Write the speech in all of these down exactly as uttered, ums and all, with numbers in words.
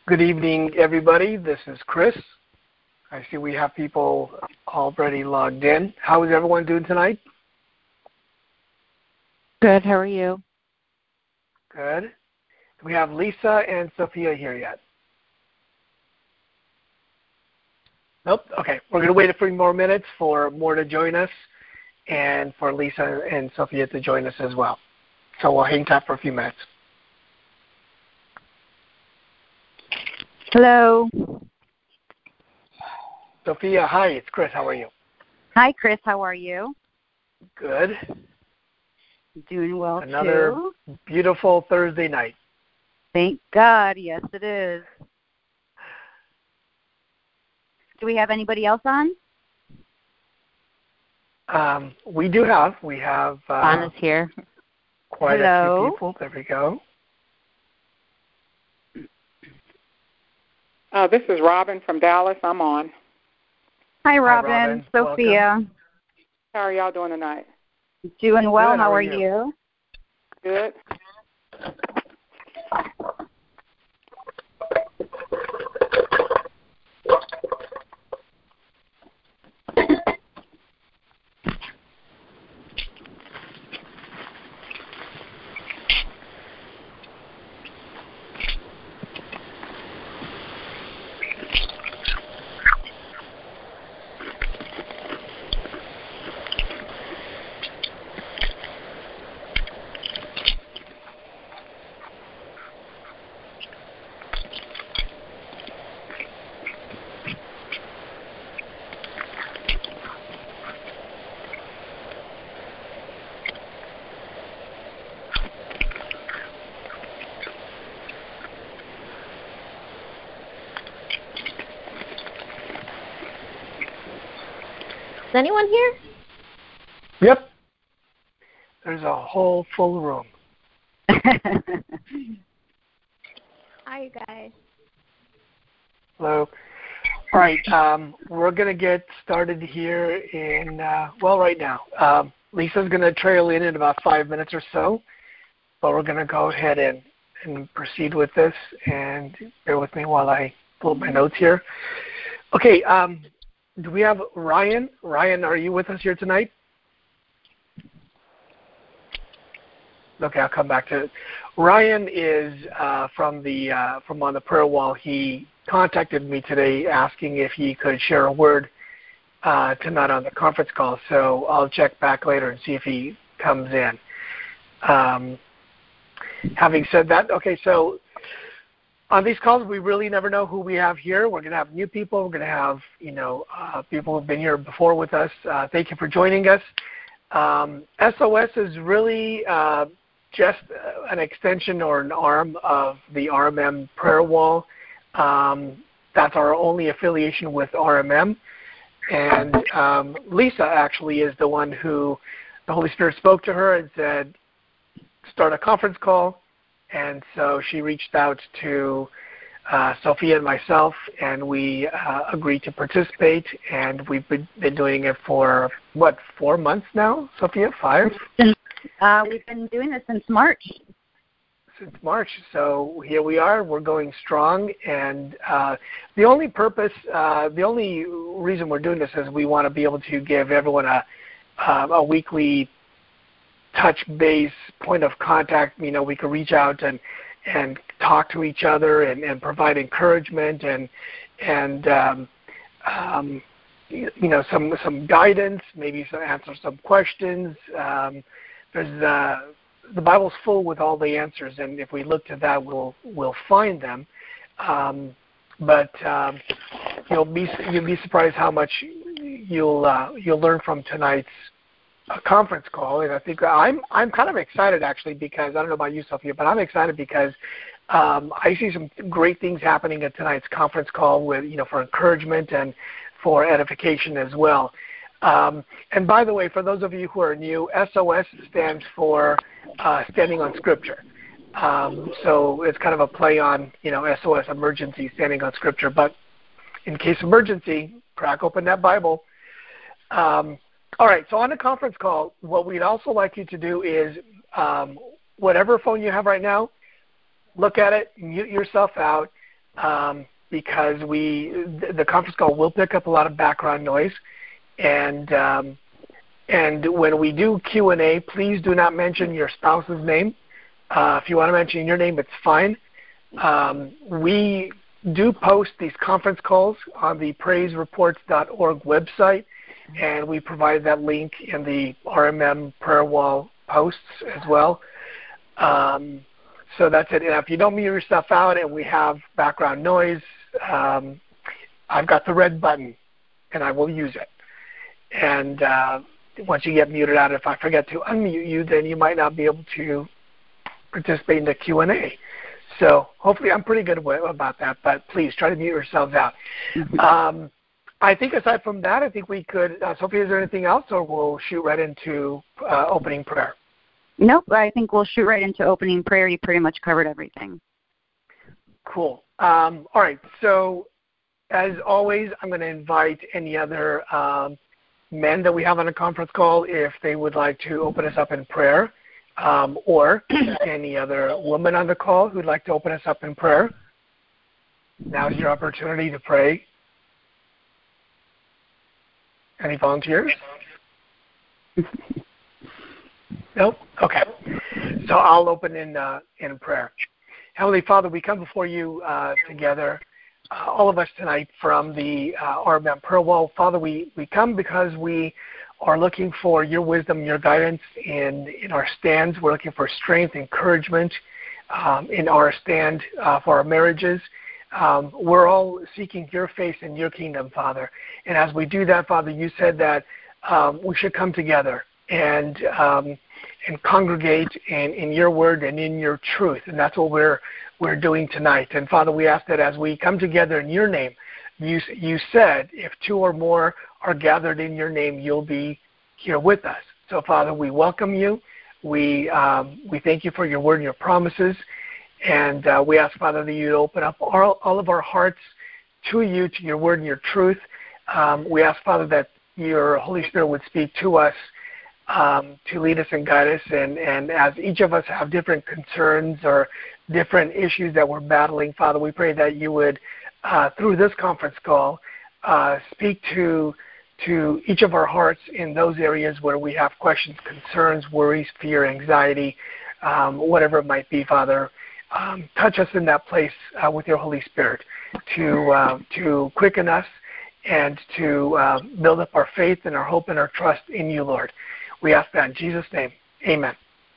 Good evening, everybody. This is Chris. I see we have people already logged in. How is everyone doing tonight? Good. How are you? Good. Do we have Lisa and Sophia here yet? Nope. Okay. We're going to wait a few more minutes for more to join us and for Lisa and Sophia to join us as well. So we'll hang tight for a few minutes. Hello. Sophia, hi. It's Chris. How are you? Hi, Chris. How are you? Good. Doing well, Another too. Another beautiful Thursday night. Thank God. Yes, it is. Do we have anybody else on? Um, we do have. We have uh, Anna's here. Quite Hello. a few people. There we go. Uh, this is Robin from Dallas. I'm on. Hi, Robin. Hi, Robin. Sophia. Welcome. How are y'all doing tonight? Doing well. Good. How, How are are you? you? Good. Is anyone here? Yep. There's a whole full room. Hi, you guys. Hello. All right. Um, we're going to get started here in, uh, well, right now. Um, Lisa's going to trail in in about five minutes or so, but we're going to go ahead and, and proceed with this. And bear with me while I pull up my notes here. Okay. Um, do we have Ryan? Ryan, are you with us here tonight? Okay, I'll come back to it. Ryan is uh, from the uh, from on the prayer wall. He contacted me today asking if he could share a word uh, tonight on the conference call. So I'll check back later and see if he comes in. Um, having said that, okay, so on these calls, we really never know who we have here. We're going to have new people. We're going to have, you know, uh, people who've been here before with us. Uh, thank you for joining us. Um, S O S is really uh, just an extension or an arm of the R M M prayer wall. Um, that's our only affiliation with R M M. And um, Lisa actually is the one who the Holy Spirit spoke to her and said, start a conference call. And so she reached out to uh, Sophia and myself, and we uh, agreed to participate. And we've been, been doing it for, what, four months now, Sophia? Five? Uh, we've been doing this since March. Since March. So here we are. We're going strong. And uh, the only purpose, uh, the only reason we're doing this is we want to be able to give everyone a, uh, a weekly touch base point of contact. You know, we can reach out and and talk to each other and, and provide encouragement and and um, um, you, you know some some guidance, maybe some answer some questions. Um, there's uh, the Bible's full with all the answers, and if we look to that, we'll we'll find them. Um, but um, you'll be you'll be surprised how much you'll uh, you'll learn from tonight's a conference call. And I think I'm I'm kind of excited actually, because I don't know about you, Sophia, but I'm excited because um, I see some great things happening at tonight's conference call with, you know, for encouragement and for edification as well. Um, and by the way, for those of you who are new, S O S stands for uh, Standing on Scripture. Um, so it's kind of a play on, you know, S O S, emergency, standing on Scripture. But in case of emergency, crack open that Bible. Um, All right, so on a conference call, what we'd also like you to do is um, whatever phone you have right now, look at it, mute yourself out, um, because we the conference call will pick up a lot of background noise, and um, and when we do Q and A, please do not mention your spouse's name. Uh, if you want to mention your name, it's fine. Um, we do post these conference calls on the praise reports dot org website, and we provide that link in the R M M prayer wall posts as well. Um, so that's it. And if you don't mute your stuff out and we have background noise, um, I've got the red button, and I will use it. And uh, once you get muted out, if I forget to unmute you, then you might not be able to participate in the Q and A. So hopefully I'm pretty good about that, but please try to mute yourselves out. Um, I think aside from that, I think we could, uh, Sophie, is there anything else, or we'll shoot right into uh, opening prayer? Nope, I think we'll shoot right into opening prayer. You pretty much covered everything. Cool. Um, all right, so as always, I'm going to invite any other um, men that we have on a conference call if they would like to open us up in prayer, um, or any other woman on the call who'd like to open us up in prayer. Now's your opportunity to pray. Any volunteers? Nope? Okay. So I'll open in uh, in prayer. Heavenly Father, we come before you uh, together, uh, all of us tonight from the uh, R M M Prayer Wall. Father, we, we come because we are looking for your wisdom, your guidance in, in our stands. We're looking for strength, encouragement um, in our stand uh, for our marriages. Um, we're all seeking your face and your kingdom, Father. And as we do that, Father, you said that um, we should come together and um, and congregate in, in your word and in your truth. And that's what we're we're doing tonight. And Father, we ask that as we come together in your name, you you said if two or more are gathered in your name, you'll be here with us. So Father, we welcome you. We um, we thank you for your word and your promises. And uh, we ask, Father, that you'd open up all, all of our hearts to you, to your word and your truth. Um, we ask, Father, that your Holy Spirit would speak to us um, to lead us and guide us. And, and as each of us have different concerns or different issues that we're battling, Father, we pray that you would, uh, through this conference call, uh, speak to to each of our hearts in those areas where we have questions, concerns, worries, fear, anxiety, um, whatever it might be, Father. Um, touch us in that place uh, with your Holy Spirit to uh, to quicken us and to uh, build up our faith and our hope and our trust in you, Lord. We ask that in Jesus' name. Amen.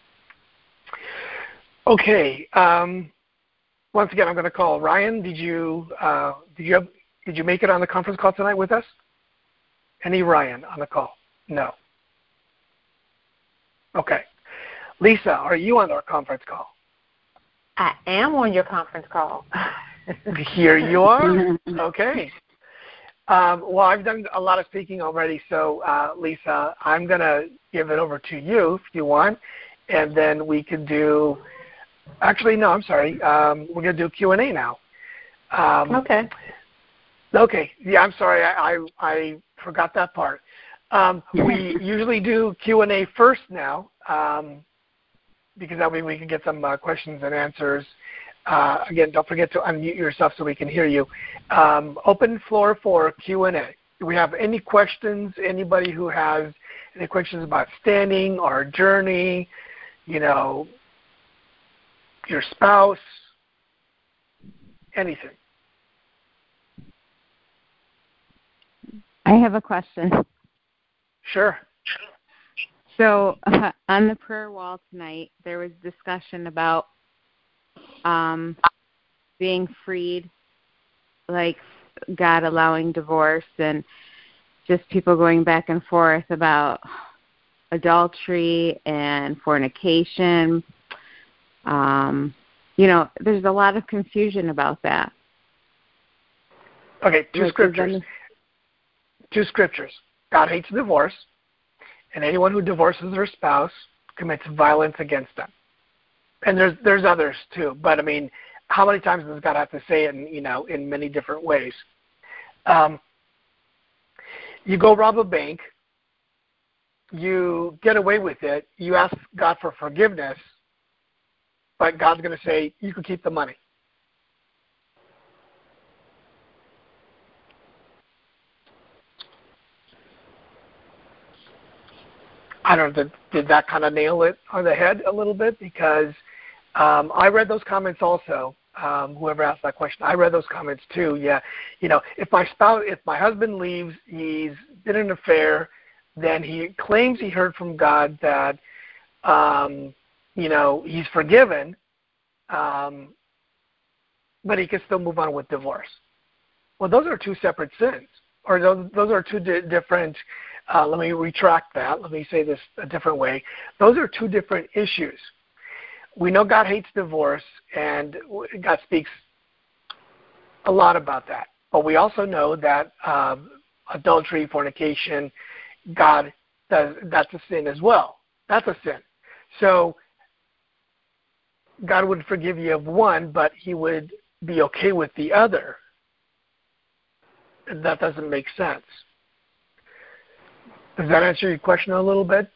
Okay. Um, once again, I'm going to call Ryan. Did you uh, did you have, did you make it on the conference call tonight with us? Any Ryan on the call? No. Okay. Lisa, are you on our conference call? I am on your conference call. Here you are. Okay. Um, well, I've done a lot of speaking already, so uh, Lisa, I'm going to give it over to you if you want, and then we can do – actually, no, I'm sorry. Um, we're going to do Q and A now. Um, okay. Okay. Yeah, I'm sorry. I, I, I forgot that part. Um, we usually do Q and A first now. Um, because that way we can get some uh, questions and answers. Uh, again, don't forget to unmute yourself so we can hear you. Um, open floor for Q and A. Do we have any questions? Anybody who has any questions about standing, our journey, you know, your spouse, anything? I have a question. Sure. So uh, on the prayer wall tonight, there was discussion about um, being freed, like God allowing divorce, and just people going back and forth about adultery and fornication. Um, you know, there's a lot of confusion about that. Okay, two like, scriptures. Any... Two scriptures. God hates divorce. And anyone who divorces their spouse commits violence against them. And there's there's others too, but I mean, how many times does God have to say it in, you know, in many different ways? Um, you go rob a bank, you get away with it, you ask God for forgiveness, but God's going to say, you can keep the money. I don't know, did, did that kind of nail it on the head a little bit? Because um, I read those comments also. Um, whoever asked that question, I read those comments too. Yeah, you know, if my spouse, if my husband leaves, he's been in an affair, then he claims he heard from God that, um, you know, he's forgiven, um, but he can still move on with divorce. Well, those are two separate sins, or those, those are two di- different. Uh, let me retract that. Let me say this a different way. Those are two different issues. We know God hates divorce, and God speaks a lot about that. But we also know that um, adultery, fornication, God does, that's a sin as well. That's a sin. So God would forgive you of one, but he would be okay with the other. That doesn't make sense. Does that answer your question a little bit?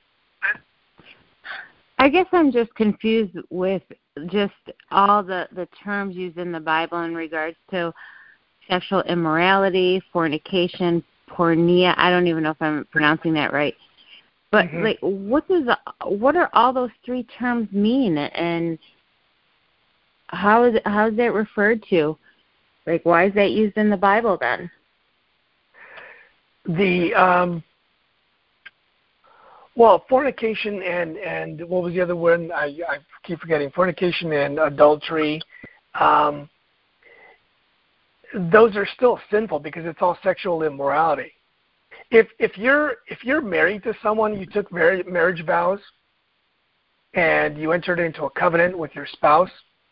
I guess I'm just confused with just all the, the terms used in the Bible in regards to sexual immorality, fornication, porneia. I don't even know if I'm pronouncing that right. But mm-hmm. like, what does what are all those three terms mean, and how is it, how is that referred to? Like, why is that used in the Bible then? The um, well, fornication and, and what was the other word? I, I keep forgetting. Fornication and adultery. Um, those are still sinful because it's all sexual immorality. If if you're if you're married to someone, you took marriage, marriage vows, and you entered into a covenant with your spouse.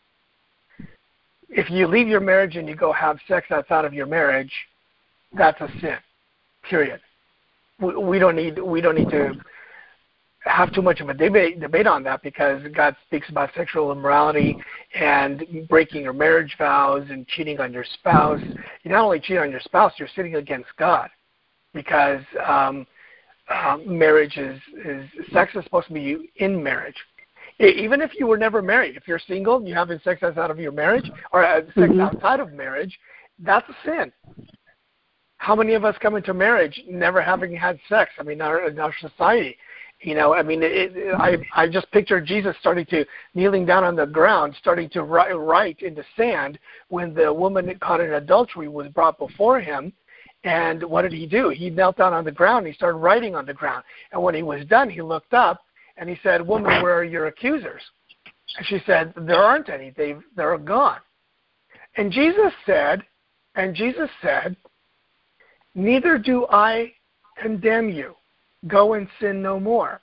If you leave your marriage and you go have sex outside of your marriage, that's a sin. Period. We, we don't need we don't need to have too much of a debate debate on that, because God speaks about sexual immorality and breaking your marriage vows and cheating on your spouse. You not only cheat on your spouse, you're sinning against God, because um, uh, marriage is, is sex is supposed to be in marriage. Even if you were never married, if you're single and you're having sex outside of your marriage, or uh, sex mm-hmm. outside of marriage, that's a sin. How many of us come into marriage never having had sex? I mean, in our, in our society, you know, I mean, it, it, I I just picture Jesus starting to, kneeling down on the ground, starting to write, write in the sand when the woman caught in adultery was brought before him. And what did he do? He knelt down on the ground and he started writing on the ground. And when he was done, he looked up and he said, "Woman, where are your accusers?" And she said, "There aren't any. They've, they're gone." And Jesus said, and Jesus said, "Neither do I condemn you. Go and sin no more."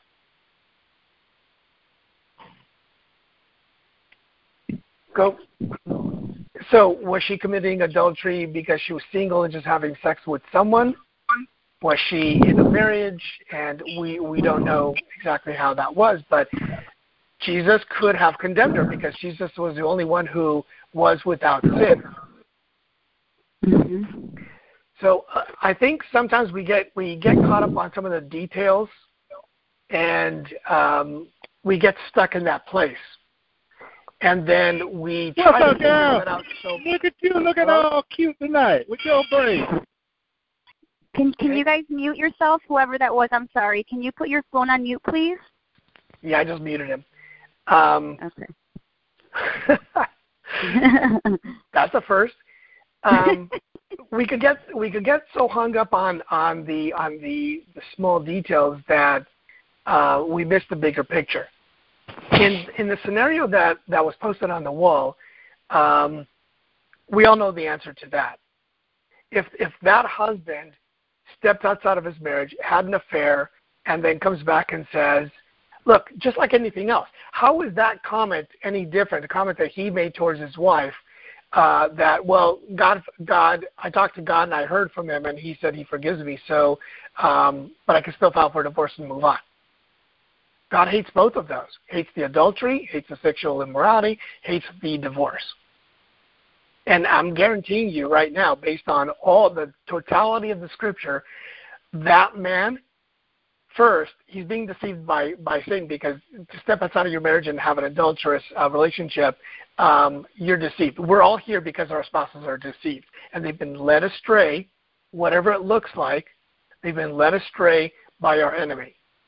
Go. So was she committing adultery because she was single and just having sex with someone? Was she in a marriage? And we, we don't know exactly how that was, but Jesus could have condemned her because Jesus was the only one who was without sin. Mm-hmm. So uh, I think sometimes we get we get caught up on some of the details, and um, we get stuck in that place, and then we try What's to up, figure girl? it out. So, look at you, looking all cute tonight with your braids. Can Can okay. you guys mute yourself? Whoever that was, I'm sorry. Can you put your phone on mute, please? Yeah, I just muted him. Um, okay. That's a first. Um, we could get we could get so hung up on, on the on the, the small details that uh, we miss the bigger picture. In in the scenario that, that was posted on the wall, um, we all know the answer to that. If if that husband stepped outside of his marriage, had an affair, and then comes back and says, "Look, just like anything else, how is that comment any different? The comment that he made towards his wife." Uh, that, well, God, God, I talked to God and I heard from him and he said he forgives me, so, um, but I can still file for divorce and move on. God hates both of those. Hates the adultery, hates the sexual immorality, hates the divorce. And I'm guaranteeing you right now, based on all the totality of the scripture, that man, first, he's being deceived by, by Satan, because to step outside of your marriage and have an adulterous uh, relationship, um, you're deceived. We're all here because our spouses are deceived, and they've been led astray, whatever it looks like. They've been led astray by our enemy.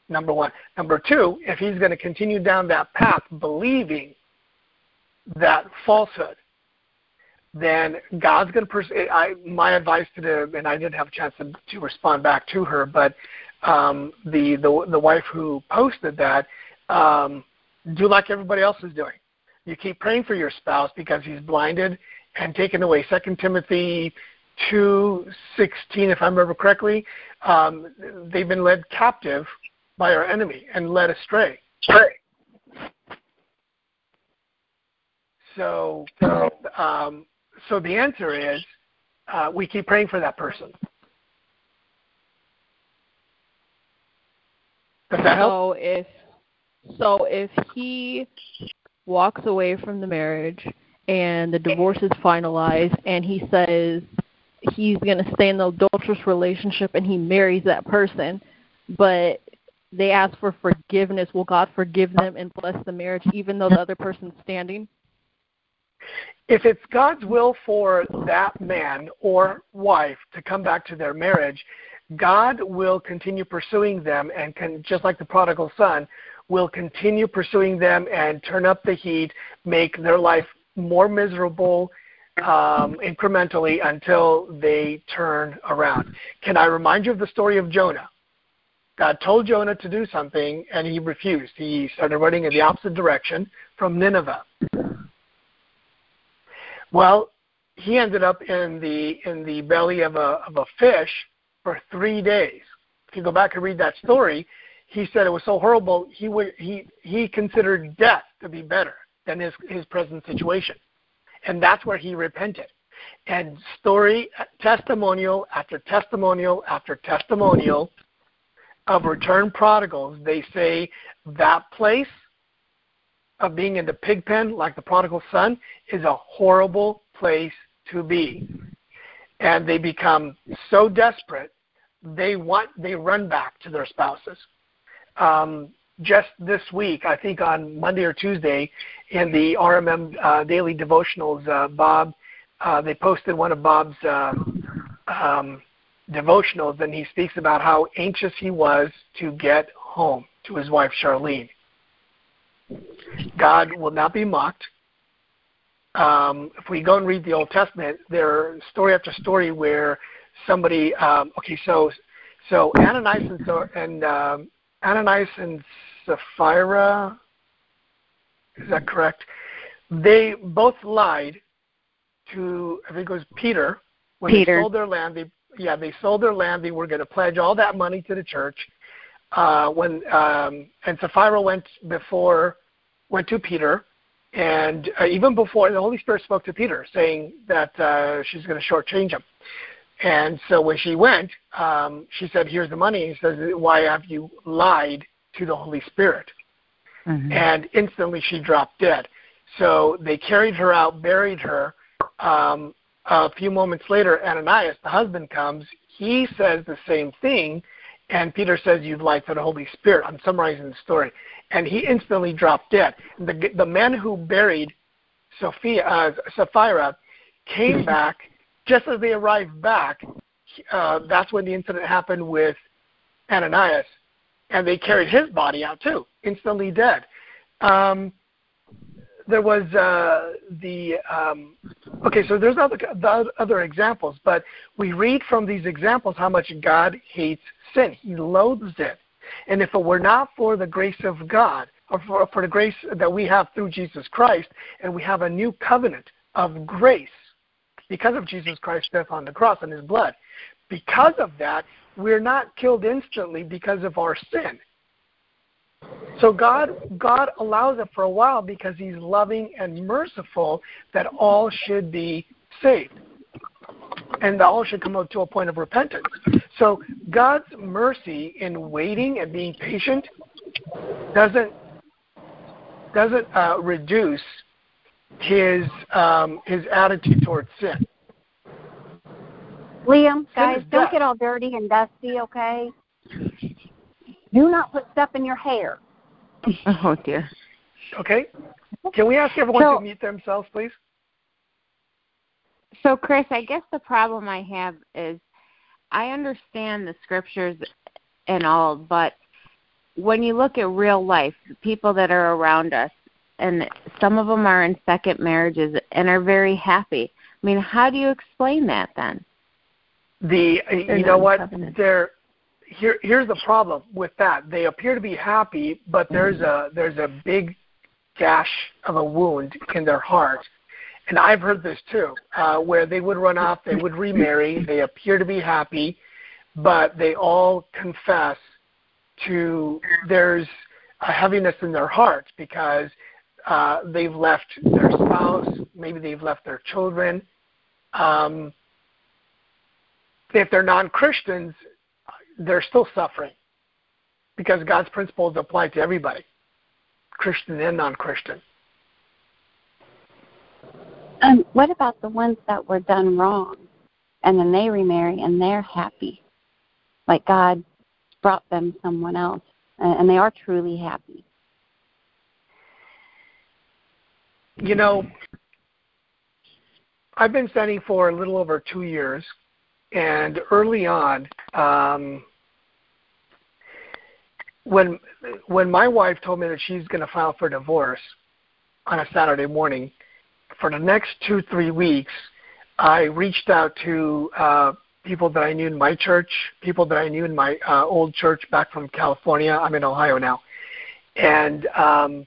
number one. Number two, if he's going to continue down that path believing that falsehood, then God's going to pursue. I, my advice to the, and I didn't have a chance to, to respond back to her, but um, the, the the wife who posted that, um, do like everybody else is doing. You keep praying for your spouse because he's blinded and taken away. Second Timothy two sixteen, if I remember correctly, um, they've been led captive by our enemy and led astray. So, um, so the answer is uh, we keep praying for that person. Does that help? So if so, if he walks away from the marriage and the divorce is finalized, and he says he's going to stay in the adulterous relationship, and he marries that person, but they ask for forgiveness, will God forgive them and bless the marriage, even though the other person's standing? If it's God's will for that man or wife to come back to their marriage, God will continue pursuing them, and can, just like the prodigal son, will continue pursuing them and turn up the heat, make their life more miserable um, incrementally until they turn around. Can I remind you of the story of Jonah? God told Jonah to do something, and he refused. He started running in the opposite direction from Nineveh. Well, he ended up in the in the belly of a of a fish for three days. If you go back and read that story, he said it was so horrible he would, he he considered death to be better than his his present situation, and that's where he repented. And story, testimonial after testimonial after testimonial of returned prodigals, they say that place of being in the pig pen, like the prodigal son, is a horrible place to be. And they become so desperate, they want, they run back to their spouses. Um, just this week, I think on Monday or Tuesday, in the R M M uh, Daily Devotionals, uh, Bob, uh, they posted one of Bob's uh, um, devotionals, and he speaks about how anxious he was to get home to his wife, Charlene. God will not be mocked. Um, if we go and read the Old Testament, there are story after story where somebody, um, okay, so so Ananias and, so, and um, Ananias and Sapphira, is that correct? They both lied to, I think it was Peter, when Peter. they sold their land. They, yeah, they sold their land. They were going to pledge all that money to the church. Uh, when um, and Sapphira went before, went to Peter, and uh, even before, the Holy Spirit spoke to Peter, saying that uh, she's going to shortchange him. And so when she went, um, she said, "Here's the money." He says, "Why have you lied to the Holy Spirit?" Mm-hmm. And instantly she dropped dead. So they carried her out, buried her. Um, a few moments later, Ananias, the husband, comes. He says the same thing. And Peter says, "You've lied to the Holy Spirit." I'm summarizing the story. And he instantly dropped dead. The, the men who buried Sophia, uh, Sapphira came back. Just as they arrived back, uh, that's when the incident happened with Ananias. And they carried his body out too, instantly dead. Um, there was uh, the, um, okay, so there's other, the other examples, but we read from these examples how much God hates sin. He loathes it. And if it were not for the grace of God, or for, for the grace that we have through Jesus Christ, and we have a new covenant of grace because of Jesus Christ's death on the cross and his blood, because of that, we're not killed instantly because of our sin. So God, God allows it for a while because he's loving and merciful that all should be saved. And that all should come up to a point of repentance. So God's mercy in waiting and being patient doesn't doesn't uh, reduce his um, his attitude towards sin. Liam, guys, sin don't death. get all dirty and dusty, okay? Do not put stuff in your hair. Oh, dear. Okay. Can we ask everyone so, to mute themselves, please? So, Chris, I guess the problem I have is I understand the scriptures and all, but when you look at real life, people that are around us, and some of them are in second marriages and are very happy. I mean, how do you explain that then? The They're you know not what? covenant. They're here. Here's the problem with that. They appear to be happy, but there's a there's a big gash of a wound in their heart. And I've heard this too, uh, where they would run off, they would remarry, they appear to be happy, but they all confess to there's a heaviness in their heart because uh, they've left their spouse, maybe they've left their children. Um, if they're non-Christians, they're still suffering because God's principles apply to everybody, Christian and non-Christian. Um, what about the ones that were done wrong and then they remarry and they're happy? Like God brought them someone else and they are truly happy. You know, I've been studying for a little over two years, and early on, um, when when my wife told me that she's going to file for divorce on a Saturday morning, for the next two, three weeks, I reached out to uh, people that I knew in my church, people that I knew in my uh, old church back from California. I'm in Ohio now. And um,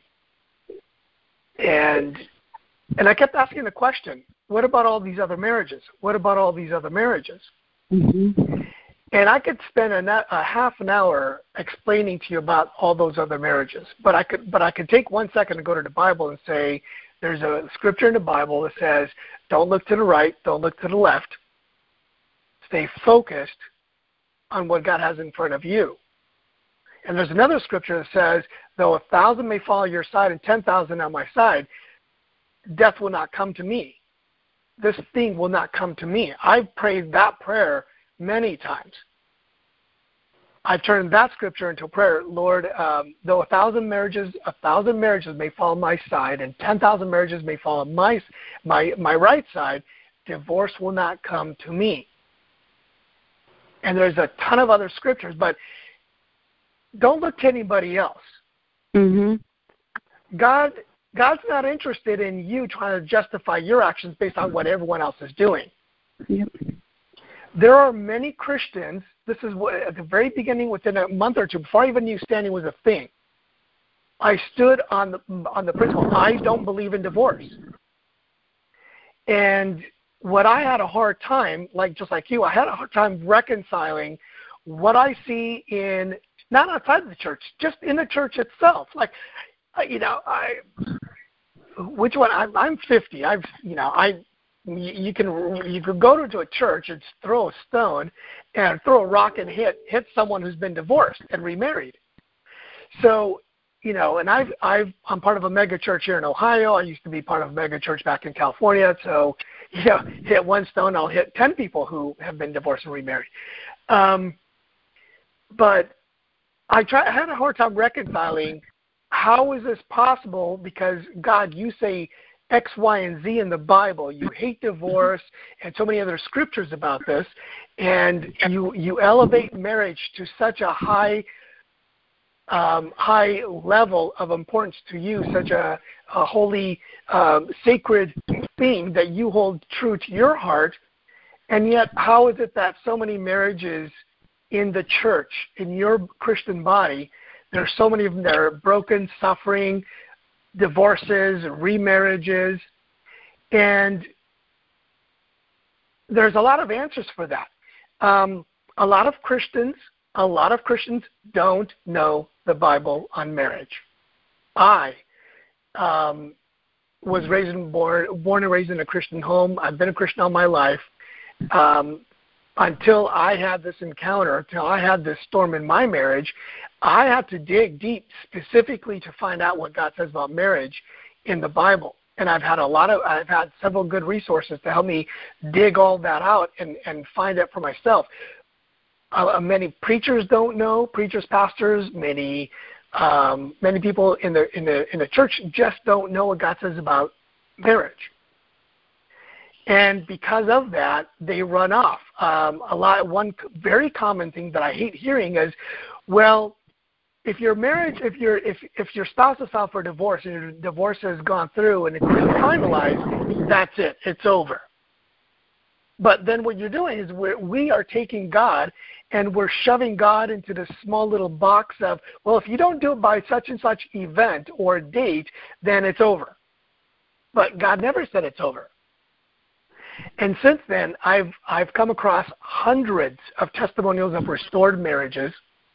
and and I kept asking the question, what about all these other marriages? What about all these other marriages? Mm-hmm. And I could spend a, a half an hour explaining to you about all those other marriages. But I could but I could take one second to go to the Bible and say, there's a scripture in the Bible that says, don't look to the right, don't look to the left. Stay focused on what God has in front of you. And there's another scripture that says, though a thousand may fall on your side and ten thousand on my side, death will not come to me. This thing will not come to me. I've prayed that prayer many times. I've turned that scripture into prayer. Lord, um, though a thousand marriages, a thousand marriages may fall on my side, and ten thousand marriages may fall on my my my right side, divorce will not come to me. And there's a ton of other scriptures, but don't look to anybody else. Mm-hmm. God, God's not interested in you trying to justify your actions based on what everyone else is doing. Yep. There are many Christians, this is what, at the very beginning, within a month or two, before I even knew standing was a thing, I stood on the, on the principle, I don't believe in divorce. And what I had a hard time, like just like you, I had a hard time reconciling what I see in, not outside of the church, just in the church itself. Like, you know, I, which one? I'm, I'm fifty. I've, you know, I, you can you can go to a church and throw a stone and throw a rock and hit hit someone who's been divorced and remarried. So, you know, and I've I've I'm part of a mega church here in Ohio. I used to be part of a mega church back in California. So, you know, hit one stone, I'll hit ten people who have been divorced and remarried. Um, but I try I had a hard time reconciling how is this possible, because God, you say X, Y, and Z in the Bible. You hate divorce and so many other scriptures about this, and you you elevate marriage to such a high um, high level of importance to you, such a, a holy, um, sacred thing that you hold true to your heart, and yet how is it that so many marriages in the church, in your Christian body, there are so many of them that are broken, suffering, divorces, remarriages, and there's a lot of answers for that. Um, a lot of Christians, a lot of Christians don't know the Bible on marriage. I um, was raised and born, born and raised in a Christian home. I've been a Christian all my life. Um, until I had this encounter, until I had this storm in my marriage, I had to dig deep specifically to find out what God says about marriage in the Bible. And I've had a lot of, I've had several good resources to help me dig all that out and, and find it for myself. Uh, many preachers don't know, preachers, pastors, many um, many people in the in the in the church just don't know what God says about marriage. And because of that, they run off. Um, a lot. One very common thing that I hate hearing is, "Well, if your marriage, if your if if your spouse is filed for divorce and your divorce has gone through and it's been finalized, that's it. It's over. But then what you're doing is we're, we are taking God and we're shoving God into this small little box of, well, if you don't do it by such and such event or date, then it's over. But God never said it's over. And since then, I've I've come across hundreds of testimonials of restored marriages,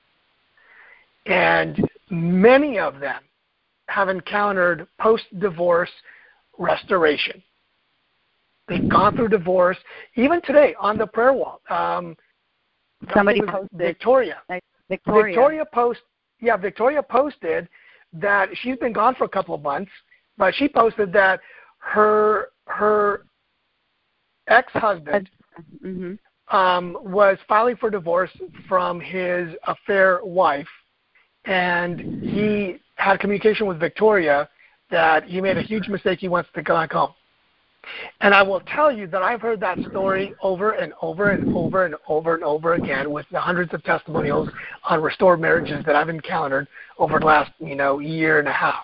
and many of them have encountered post-divorce restoration. They've gone through divorce. Even today on the prayer wall, um, somebody posted Victoria. Like Victoria. Victoria post. Yeah, Victoria posted that she's been gone for a couple of months, but she posted that her her ex-husband mm-hmm. um, was filing for divorce from his affair wife, and he had communication with Victoria that he made a huge mistake. He wants to go back home. And I will tell you that I've heard that story over and over and over and over and over again with the hundreds of testimonials on restored marriages that I've encountered over the last, you know, year and a half.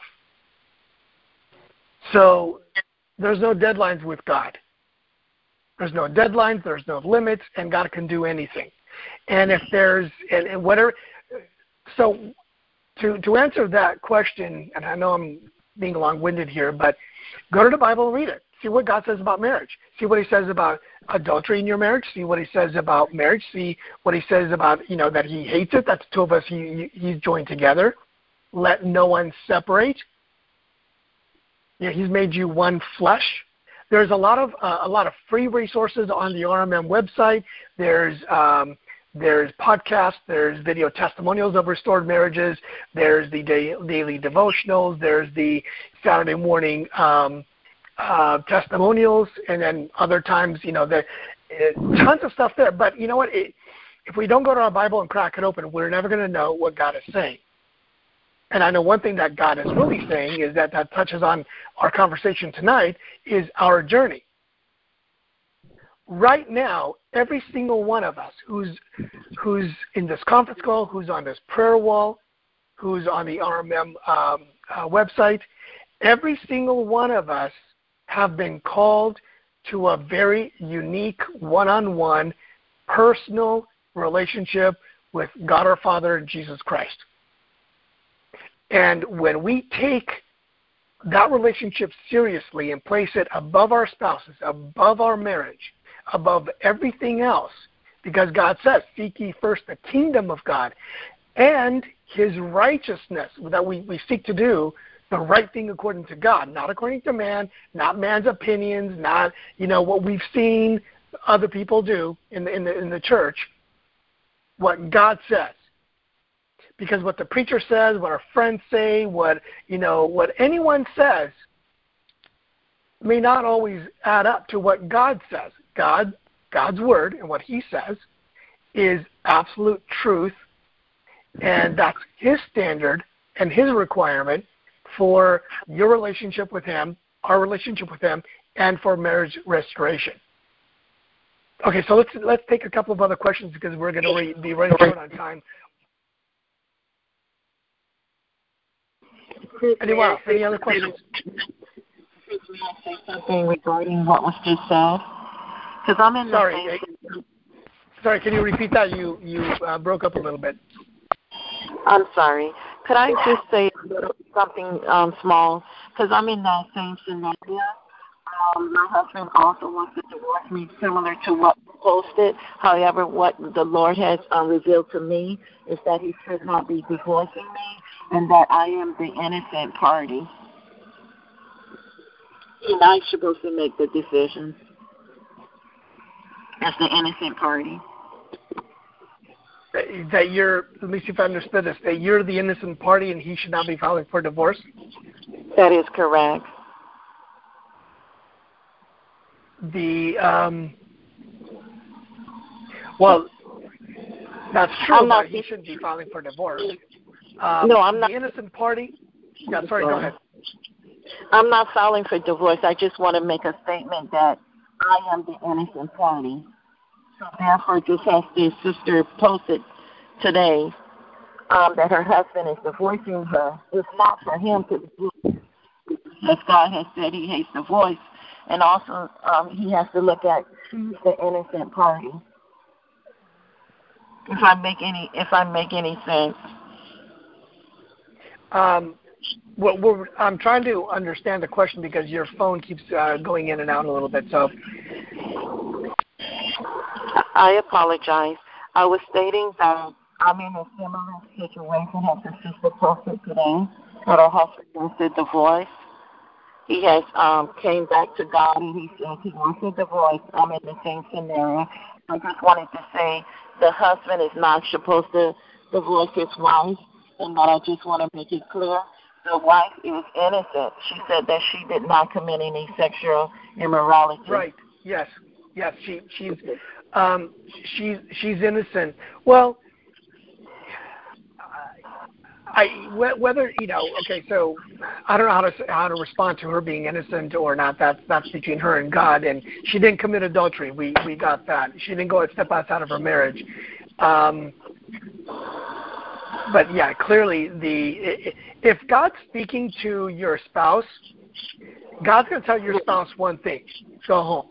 So there's no deadlines with God. There's no deadlines, there's no limits, and God can do anything. And if there's, and, and whatever, so to, to answer that question, and I know I'm being long-winded here, but go to the Bible and read it. See what God says about marriage. See what he says about adultery in your marriage. See what he says about marriage. See what he says about, you know, that he hates it, that the two of us, he, he's joined together. Let no one separate. You know, he's made you one flesh. There's a lot of uh, a lot of free resources on the R M M website. There's um, there's podcasts. There's video testimonials of restored marriages. There's the day, daily devotionals. There's the Saturday morning um, uh, testimonials, and then other times, you know, there uh, tons of stuff there. But you know what? It, if we don't go to our Bible and crack it open, we're never going to know what God is saying. And I know one thing that God is really saying is that that touches on our conversation tonight is our journey. Right now, every single one of us who's who's in this conference call, who's on this prayer wall, who's on the R M M um, uh, website, every single one of us have been called to a very unique one-on-one personal relationship with God our Father and Jesus Christ. And when we take that relationship seriously and place it above our spouses, above our marriage, above everything else, because God says, seek ye first the kingdom of God and his righteousness, that we, we seek to do the right thing according to God, not according to man, not man's opinions, not, you know, what we've seen other people do in the, in the, in the church, what God says. Because what the preacher says, what our friends say, what, you know, what anyone says may not always add up to what God says. God, God's word and what he says is absolute truth, and that's his standard and his requirement for your relationship with him, our relationship with him, and for marriage restoration. Okay, so let's let's take a couple of other questions because we're going to re- be running short on time. Anyone else? Any other questions? May I say something regarding what was just said? Because I'm in the Sorry, same... Sorry, can you repeat that? You you uh, broke up a little bit. I'm sorry. Could I just say something um, small? Because I'm in that same scenario. Um, my husband also wants to divorce me, similar to what posted. However, what the Lord has um, revealed to me is that he should not be divorcing me, and that I am the innocent party. And I'm supposed to make the decision as the innocent party. That you're, let me see if I understood this, that you're the innocent party and he should not be filing for divorce? That is correct. The, um, well, that's true, I'm not but he shouldn't be filing for divorce. Um, no, I'm not. The innocent party, yeah, sorry, go ahead. I'm not filing for divorce. I just want to make a statement that I am the innocent party. So therefore, just as the sister posted today, um, that her husband is divorcing her, it's not for him to divorce. Because God has said he hates divorce. And also um, he has to look at who's the innocent party. If I make any, if I make any sense. Um, well, we're, I'm trying to understand the question because your phone keeps uh, going in and out a little bit. So, I apologize. I was stating that I'm in a similar situation as the sister posted today, that her husband wants a divorce. He has um, came back to God and he says he wants a divorce. I'm in the same scenario. I just wanted to say the husband is not supposed to divorce his wife, and that I just want to make it clear. The wife is innocent. She said that she did not commit any sexual immorality. Right. Yes. Yes. She she's um, she's she's innocent. Well, I whether you know. Okay, so I don't know how to how to respond to her being innocent or not. That's that's between her and God. And she didn't commit adultery. We we got that. She didn't go a step outside of her marriage. Um, but yeah, clearly the if God's speaking to your spouse, God's going to tell your spouse one thing: go home.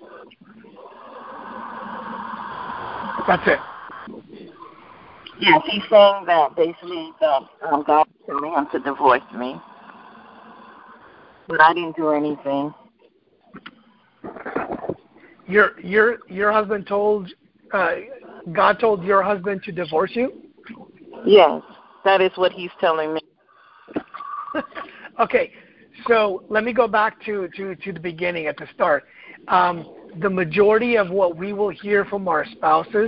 That's it. Yes, he's saying that basically that um, God is telling him to divorce me, but I didn't do anything. Your your your husband told uh, God told your husband to divorce you? Yes, that is what he's telling me. Okay, so let me go back to, to, to the beginning at the start. Um, the majority of what we will hear from our spouses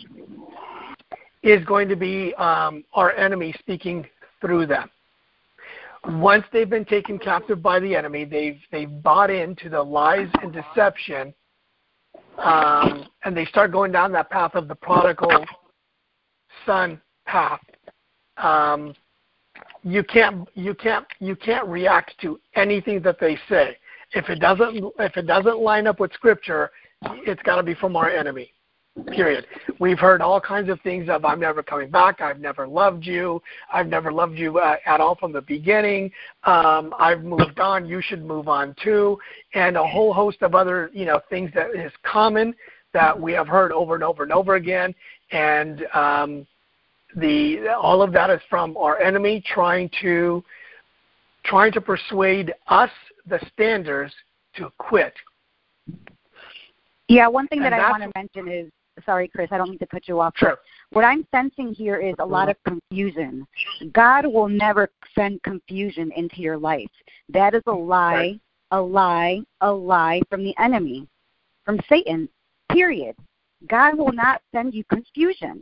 is going to be um, our enemy speaking through them. Once they've been taken captive by the enemy, they've they've bought into the lies and deception, um, and they start going down that path of the prodigal son path. Um, you can't you can't you can't react to anything that they say. If it doesn't if it doesn't line up with Scripture, it's got to be from our enemy. Period. We've heard all kinds of things of I'm never coming back, I've never loved you, I've never loved you uh, at all from the beginning, um, I've moved on, you should move on too, and a whole host of other, you know, things that is common that we have heard over and over and over again, and um, the all of that is from our enemy trying to trying to persuade us, the standards, to quit. Yeah, one thing And that I that's- want to mention is, sorry, Chris, I don't mean to cut you off. Sure. What I'm sensing here is a lot of confusion. God will never send confusion into your life. That is a lie, Right. a lie, a lie from the enemy, from Satan, period. God will not send you confusion.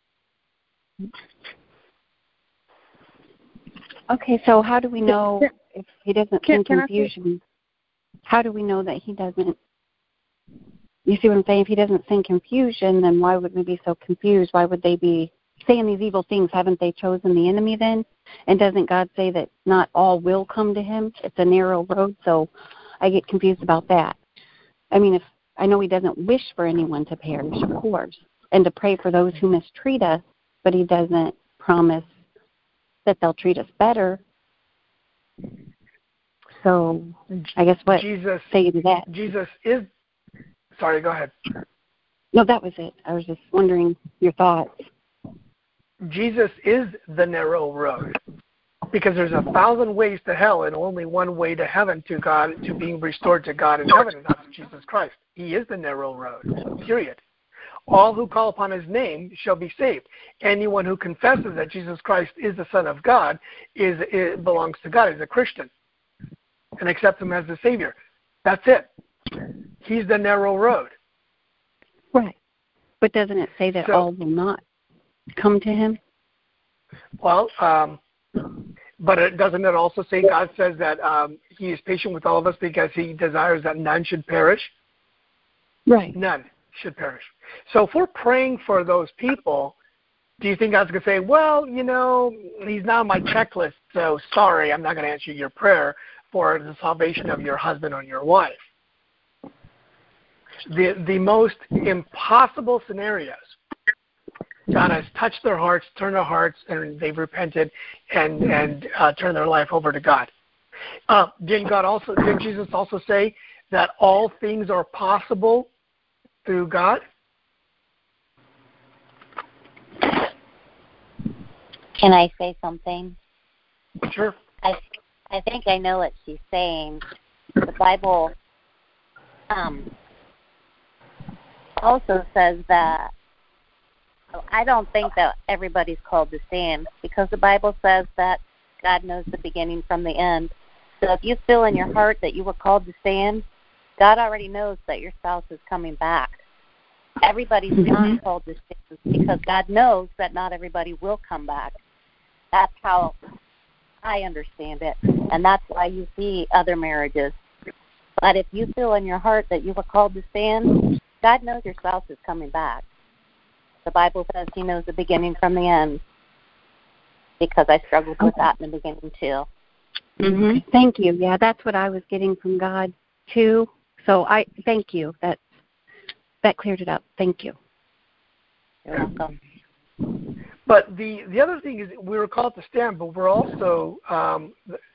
Okay, so how do we know if he doesn't Can- send can I say- confusion? How do we know that he doesn't? You see what I'm saying? If he doesn't send confusion, then why would we be so confused? Why would they be saying these evil things? Haven't they chosen the enemy then? And doesn't God say that not all will come to him? It's a narrow road, so I get confused about that. I mean, if I know he doesn't wish for anyone to perish, of course, and to pray for those who mistreat us, but he doesn't promise that they'll treat us better. So I guess what Jesus say to that? Jesus is sorry, go ahead. No, that was it. I was just wondering your thoughts. Jesus is the narrow road because there's a thousand ways to hell and only one way to heaven, to God, to being restored to God in heaven, and that's Jesus Christ. He is the narrow road, period. All who call upon his name shall be saved. Anyone who confesses that Jesus Christ is the Son of God is, is belongs to God, is a Christian, and accepts him as the Savior. That's it. He's the narrow road. Right. But doesn't it say that So- all will not come to him? Well, um, but it, doesn't it also say God says that um, he is patient with all of us because he desires that none should perish? Right. None should perish. So if we're praying for those people, do you think God's going to say, well, you know, he's not on my checklist, so sorry, I'm not going to answer your prayer for the salvation of your husband or your wife? The, the most impossible scenarios God has touched their hearts, turned their hearts, and they've repented and and uh, turned their life over to God. Uh, didn't God also? Didn't Jesus also say that all things are possible through God? Can I say something? Sure. I I think I know what she's saying. The Bible um, also says that I don't think that everybody's called to stand, because the Bible says that God knows the beginning from the end. So if you feel in your heart that you were called to stand, God already knows that your spouse is coming back. Everybody's mm-hmm. not called to stand because God knows that not everybody will come back. That's how I understand it, and that's why you see other marriages. But if you feel in your heart that you were called to stand, God knows your spouse is coming back. The Bible says he knows the beginning from the end, because I struggled with that in the beginning too. Mm-hmm. Thank you. Yeah, that's what I was getting from God too. So I thank you. That that cleared it up. Thank you. You're welcome. But the, the other thing is we were called to stand, but we're also, um,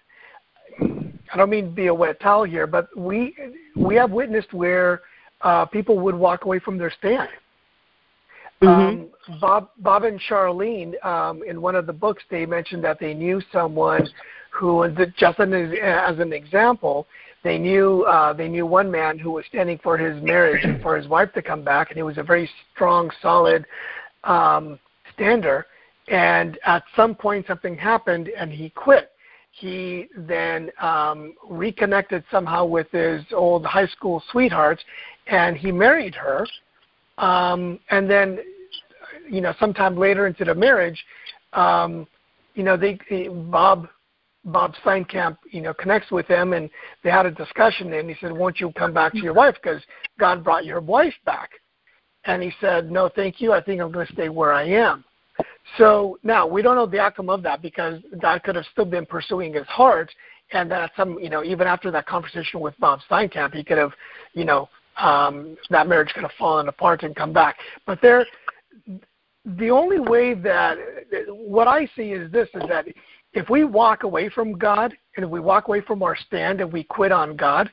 I don't mean to be a wet towel here, but we we have witnessed where uh, people would walk away from their stand. Mm-hmm. Um, Bob, Bob and Charlene, um, in one of the books, they mentioned that they knew someone who, just as, as an example, they knew uh, they knew one man who was standing for his marriage and for his wife to come back, and he was a very strong, solid um, stander. And at some point, something happened, and he quit. He then um, reconnected somehow with his old high school sweetheart, and he married her. Um, and then, you know, sometime later into the marriage, um, you know, they, Bob, Bob Steinkamp, you know, connects with them, and they had a discussion, and he said, won't you come back to your wife, because God brought your wife back. And he said, no, thank you. I think I'm going to stay where I am. So now we don't know the outcome of that, because God could have still been pursuing his heart, and that some, you know, even after that conversation with Bob Steinkamp, he could have, you know, Um, that marriage could have fallen apart and come back. But there, the only way that, what I see is this, is that if we walk away from God, and if we walk away from our stand and we quit on God,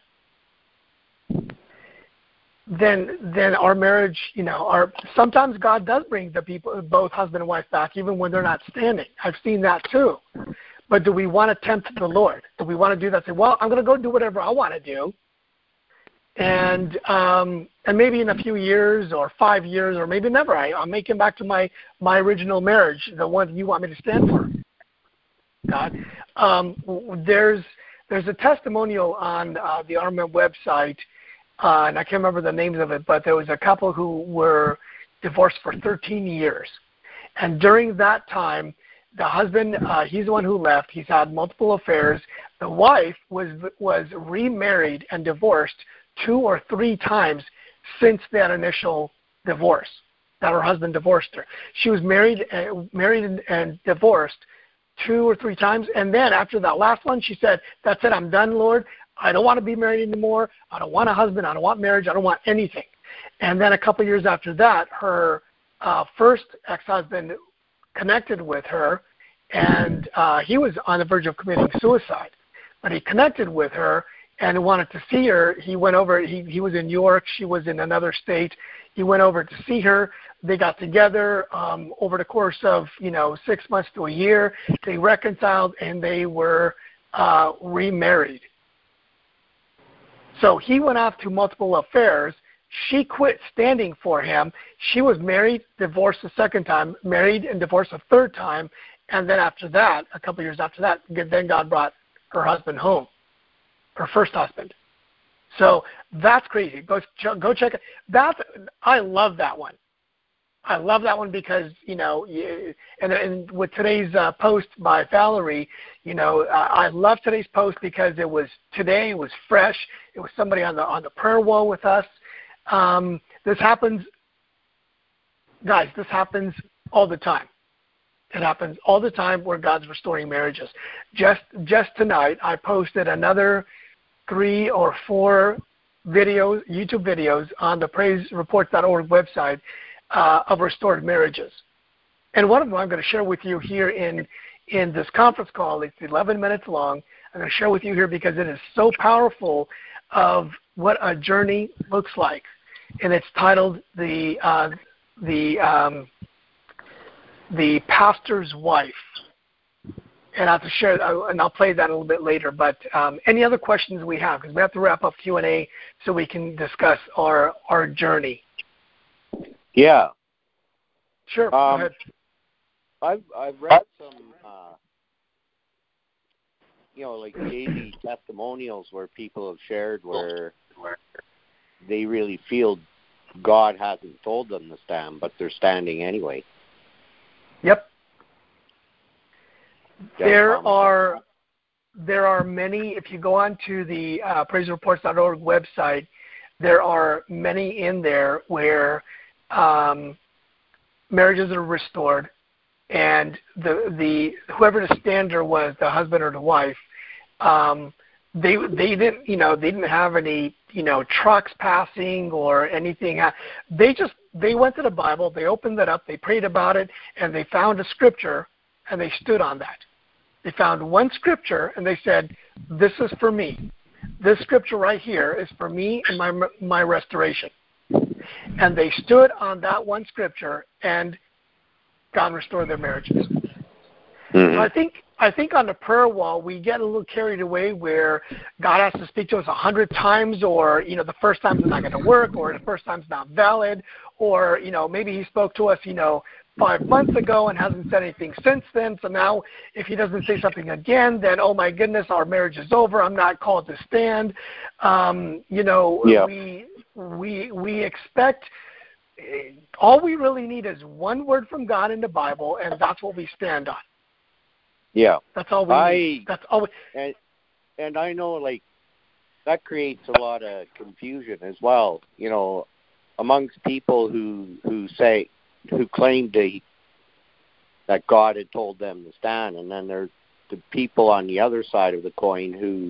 then then our marriage, you know, our sometimes God does bring the people, both husband and wife, back, even when they're not standing. I've seen that too. But do we want to tempt the Lord? Do we want to do that? Say, well, I'm going to go do whatever I want to do. And um, and maybe in a few years or five years or maybe never, I, I'll make him back to my, my original marriage, the one you want me to stand for. God, um, there's there's a testimonial on uh, the R M M website, uh, and I can't remember the names of it, but there was a couple who were divorced for thirteen years, and during that time, the husband, uh, he's the one who left. He's had multiple affairs. The wife was was remarried and divorced two or three times since that initial divorce, that her husband divorced her. She was married, uh, married and, and divorced two or three times, and then after that last one, she said, that's it, I'm done, Lord. I don't want to be married anymore. I don't want a husband. I don't want marriage. I don't want anything. And then a couple of years after that, her uh, first ex-husband connected with her, and uh, he was on the verge of committing suicide. But he connected with her and wanted to see her. He went over, he, he was in New York, she was in another state. He went over to see her. They got together um, over the course of, you know, six months to a year. They reconciled, and they were uh, remarried. So he went off to multiple affairs. She quit standing for him. She was married, divorced a second time, married and divorced a third time, and then after that, a couple of years after that, then God brought her husband home. Her first husband. So that's crazy. Go go check it. That's, I love that one. I love that one because, you know, and, and with today's uh, post by Valerie, you know, I, I love today's post because it was today, it was fresh. It was somebody on the on the prayer wall with us. Um, this happens, guys, this happens all the time. It happens all the time where God's restoring marriages. Just just tonight, I posted another three or four videos, YouTube videos on the praise reports dot org website uh, of restored marriages. And one of them I'm going to share with you here in, in this conference call. It's eleven minutes long. I'm going to share with you here because it is so powerful of what a journey looks like. And it's titled The, uh, the, um, the Pastor's Wife. And I have to share, and I'll play that a little bit later. But um, any other questions we have? Because we have to wrap up Q and A so we can discuss our our journey. Yeah. Sure. Um, go ahead. I've I've read some, uh, you know, like daily testimonials where people have shared where where they really feel God hasn't told them to stand, but they're standing anyway. Yep. There are there are many. If you go on to the uh, praise reports dot org website, there are many in there where um, marriages are restored, and the the whoever the stander was, the husband or the wife, um, they they didn't you know they didn't have any you know trucks passing or anything. They just they went to the Bible, they opened it up, they prayed about it, and they found a scripture, and they stood on that. They found one scripture, and they said, "This is for me. This scripture right here is for me and my my restoration." And they stood on that one scripture, and God restored their marriages. Mm-hmm. So I think I think on the prayer wall we get a little carried away where God has to speak to us a hundred times, or you know the first time's not going to work, or the first time's not valid, or you know maybe He spoke to us you know five months ago and hasn't said anything since then. So now if He doesn't say something again, then oh my goodness, our marriage is over. I'm not called to stand. Um, you know yeah. we we we expect. All we really need is one word from God in the Bible, and that's what we stand on. Yeah, that's all we I, need. That's all. We, and and I know, like, that creates a lot of confusion as well. You know, amongst people who who say who claim to that God had told them to stand, and then there's the people on the other side of the coin who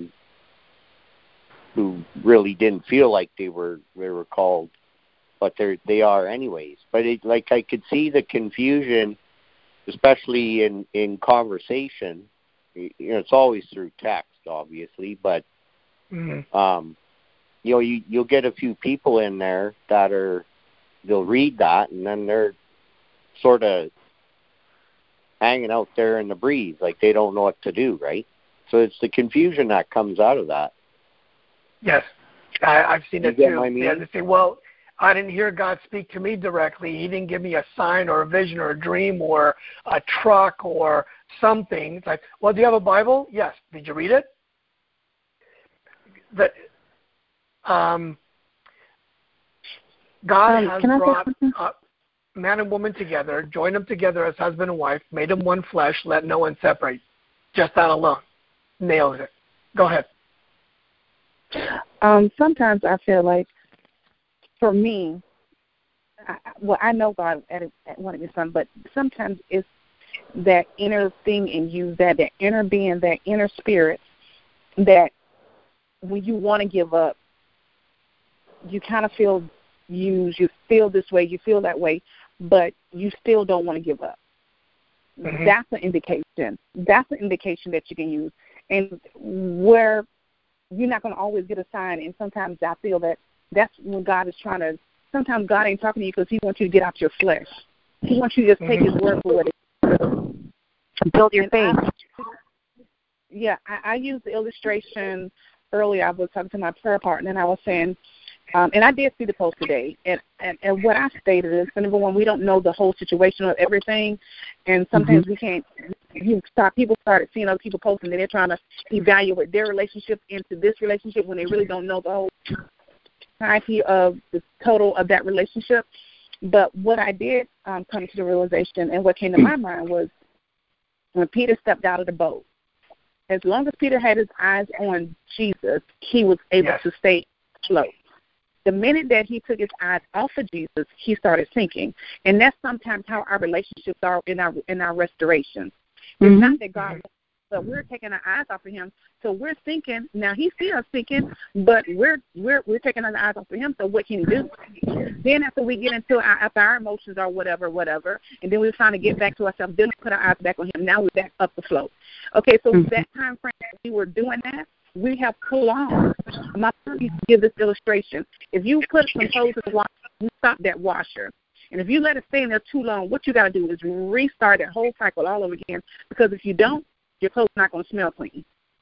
who really didn't feel like they were they were called, but they they are anyways. But it, like I could see the confusion, especially in, in conversation. You know, it's always through text, obviously, but mm-hmm. um, you know, you you'll get a few people in there that are they'll read that and then they're sort of hanging out there in the breeze, like they don't know what to do, right? So it's the confusion that comes out of that. Yes, I, I've seen you it get too. What I mean? Yeah, they say, well, I didn't hear God speak to me directly. He didn't give me a sign or a vision or a dream or a truck or something. It's like, well, do you have a Bible? Yes. Did you read it? The, um, God um, has can I brought uh, man and woman together, joined them together as husband and wife, made them one flesh, let no one separate. Just that alone nails it. Go ahead. Um, sometimes I feel like, for me, I, well, I know God at, at one of His Son, but sometimes it's that inner thing in you, that that inner being, that inner spirit, that when you want to give up, you kind of feel used, you feel this way, you feel that way, but you still don't want to give up. Mm-hmm. That's an indication. That's an indication that you can use. And where you're not going to always get a sign, and sometimes I feel that that's when God is trying to, sometimes God ain't talking to you because He wants you to get out your flesh. He wants you to just take His word for what it is. Build your faith. I, yeah, I, I used the illustration earlier. I was talking to my prayer partner, and I was saying, um, and I did see the post today, and, and, and what I stated is, number one, we don't know the whole situation of everything, and sometimes mm-hmm. we can't, you start, people started seeing other people posting that they're trying to evaluate their relationship into this relationship when they really don't know the whole entirety of the total of that relationship. But what I did um, come to the realization, and what came to my mind was when Peter stepped out of the boat, as long as Peter had his eyes on Jesus, he was able yes. to stay afloat. The minute that he took his eyes off of Jesus, he started sinking. And that's sometimes how our relationships are in our in our restoration. It's mm-hmm. not that God but we're taking our eyes off of him. So we're thinking, now he sees us thinking, but we're we're we're taking our eyes off of him. So what can he do? Then after we get into our, after our emotions or whatever, whatever, and then we're trying to get back to ourselves, then we put our eyes back on him. Now we're back up the slope. Okay, so mm-hmm. that time frame that we were doing that, we have prolonged. My son used to give this illustration. If you put some clothes in the washer, you stop that washer. And if you let it stay in there too long, what you got to do is restart that whole cycle all over again, because if you don't, your clothes are not going to smell clean.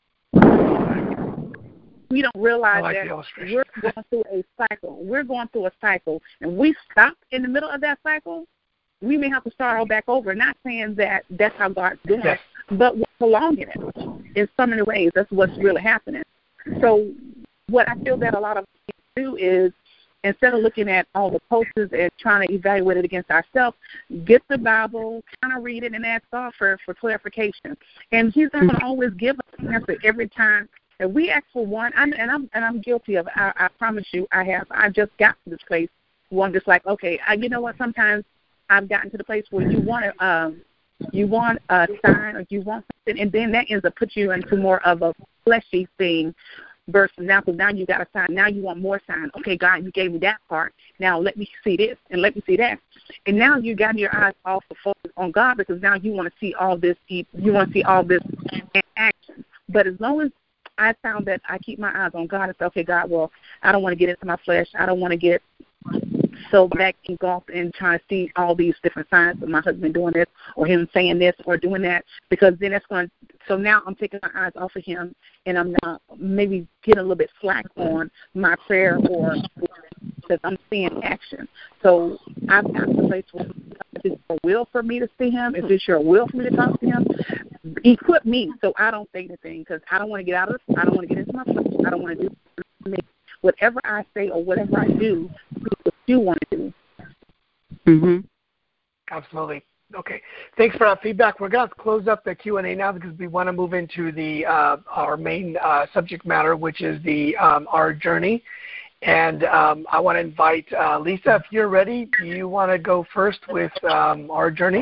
We don't realize like that we're going through a cycle. We're going through a cycle, and we stop in the middle of that cycle, we may have to start all back over. Not saying that that's how God's doing yes. it, but we're prolonging it in so many ways. That's what's really happening. So what I feel that a lot of people do is, instead of looking at all the posters and trying to evaluate it against ourselves, get the Bible, kind of read it, and ask God for, for clarification. And he's not going to always give us an answer every time. If we ask for one, I'm, and I'm and I'm guilty of it, I, I promise you I have. I just got to this place where I'm just like, okay, I, you know what, sometimes I've gotten to the place where you want to, um, you want a sign or you want something, and then that ends up put you into more of a fleshy thing versus now, because now you got a sign. Now you want more sign. Okay, God, you gave me that part. Now let me see this and let me see that. And now you got your eyes off the focus on God, because now you want to see all this. You want to see all this in action. But as long as I found that I keep my eyes on God and say, okay, God, well, I don't want to get into my flesh. I don't want to get so back engulfed in trying to see all these different signs of my husband doing this or him saying this or doing that, because then that's going to, so now I'm taking my eyes off of him, and I'm not maybe getting a little bit slack on my prayer, or because I'm seeing action. So I've got to a place where if it's your will for me to see him, if it's your will for me to talk to him, equip me so I don't say anything, because I don't want to get out of this. I don't want to get into my flesh. I don't want to do whatever I say or whatever I do, do what you want to do. Mm-hmm. Absolutely. Okay. Thanks for that feedback. We're going to close up the Q and A now, because we want to move into the uh, our main uh, subject matter, which is the um, our journey. And um, I want to invite uh, Lisa, if you're ready, do you want to go first with um, our journey?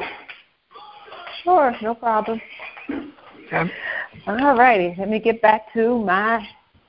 Sure, no problem. Okay. All righty. Let me get back to my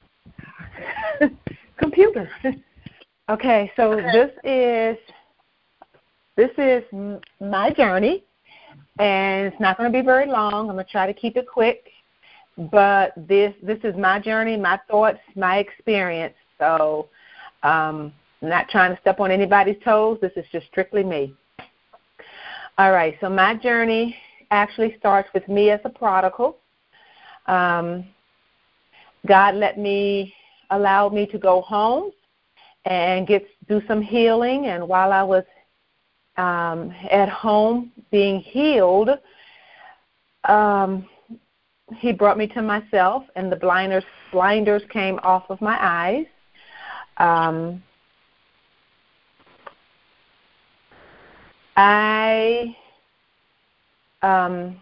computer. Okay, so this is this is my journey, and it's not going to be very long. I'm going to try to keep it quick, but this this is my journey, my thoughts, my experience. So um, I'm not trying to step on anybody's toes. This is just strictly me. All right, so my journey actually starts with me as a prodigal. Um, God let me, allowed me to go home and get do some healing. And while I was um, at home being healed, um, He brought me to myself, and the blinders blinders came off of my eyes. Um, I um,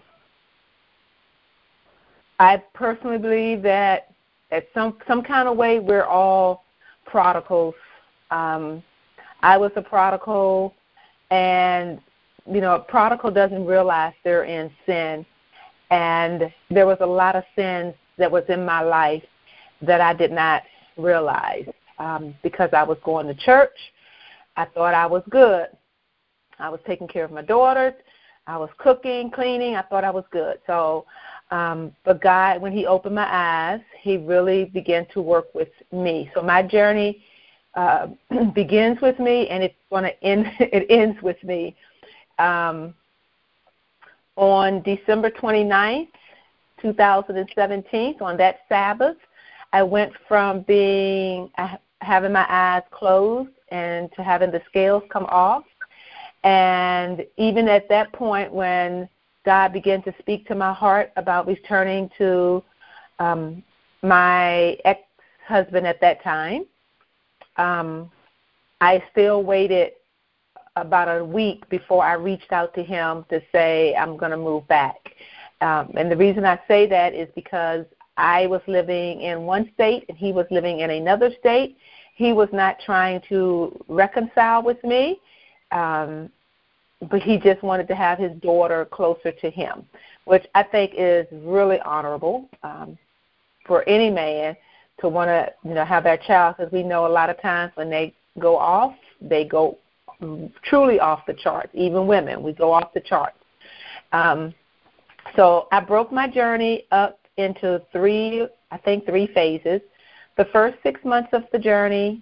I personally believe that at some some kind of way we're all prodigals. Um, I was a prodigal, and you know, a prodigal doesn't realize they're in sin, and there was a lot of sins that was in my life that I did not realize um, because I was going to church. I thought I was good. I was taking care of my daughters. I was cooking, cleaning. I thought I was good. So, um, but God, when He opened my eyes, He really began to work with me. So my journey uh, begins with me, and it's going to end. It ends with me. Um, on December twenty-ninth, two thousand seventeen, on that Sabbath, I went from being uh, having my eyes closed and to having the scales come off. And even at that point, when God began to speak to my heart about returning to um, my ex-husband at that time, um, I still waited about a week before I reached out to him to say I'm going to move back. Um, and the reason I say that is because I was living in one state and he was living in another state. He was not trying to reconcile with me. Um, but he just wanted to have his daughter closer to him, which I think is really honorable um, for any man to want to, you know, have that child, because we know a lot of times when they go off, they go truly off the charts. Even women, we go off the charts. Um, so I broke my journey up into three, I think three phases. The first six months of the journey,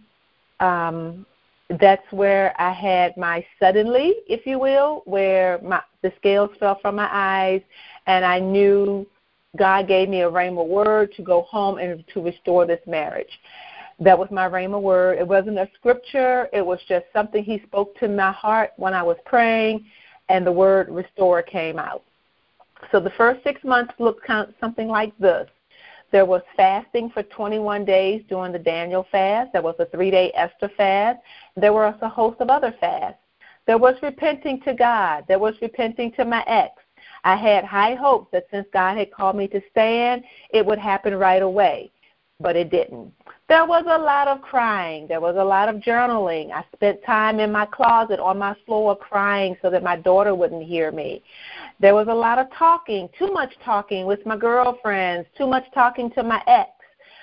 um, that's where I had my suddenly, if you will, where my, the scales fell from my eyes, and I knew God gave me a rhema word to go home and to restore this marriage. That was my rhema word. It wasn't a scripture. It was just something he spoke to my heart when I was praying, and the word restore came out. So the first six months looked kind of something like this. There was fasting for twenty-one days during the Daniel fast. There was a three-day Esther fast. There was a host of other fasts. There was repenting to God. There was repenting to my ex. I had high hopes that since God had called me to stand, it would happen right away, but it didn't. There was a lot of crying. There was a lot of journaling. I spent time in my closet on my floor crying so that my daughter wouldn't hear me. There was a lot of talking, too much talking with my girlfriends, too much talking to my ex.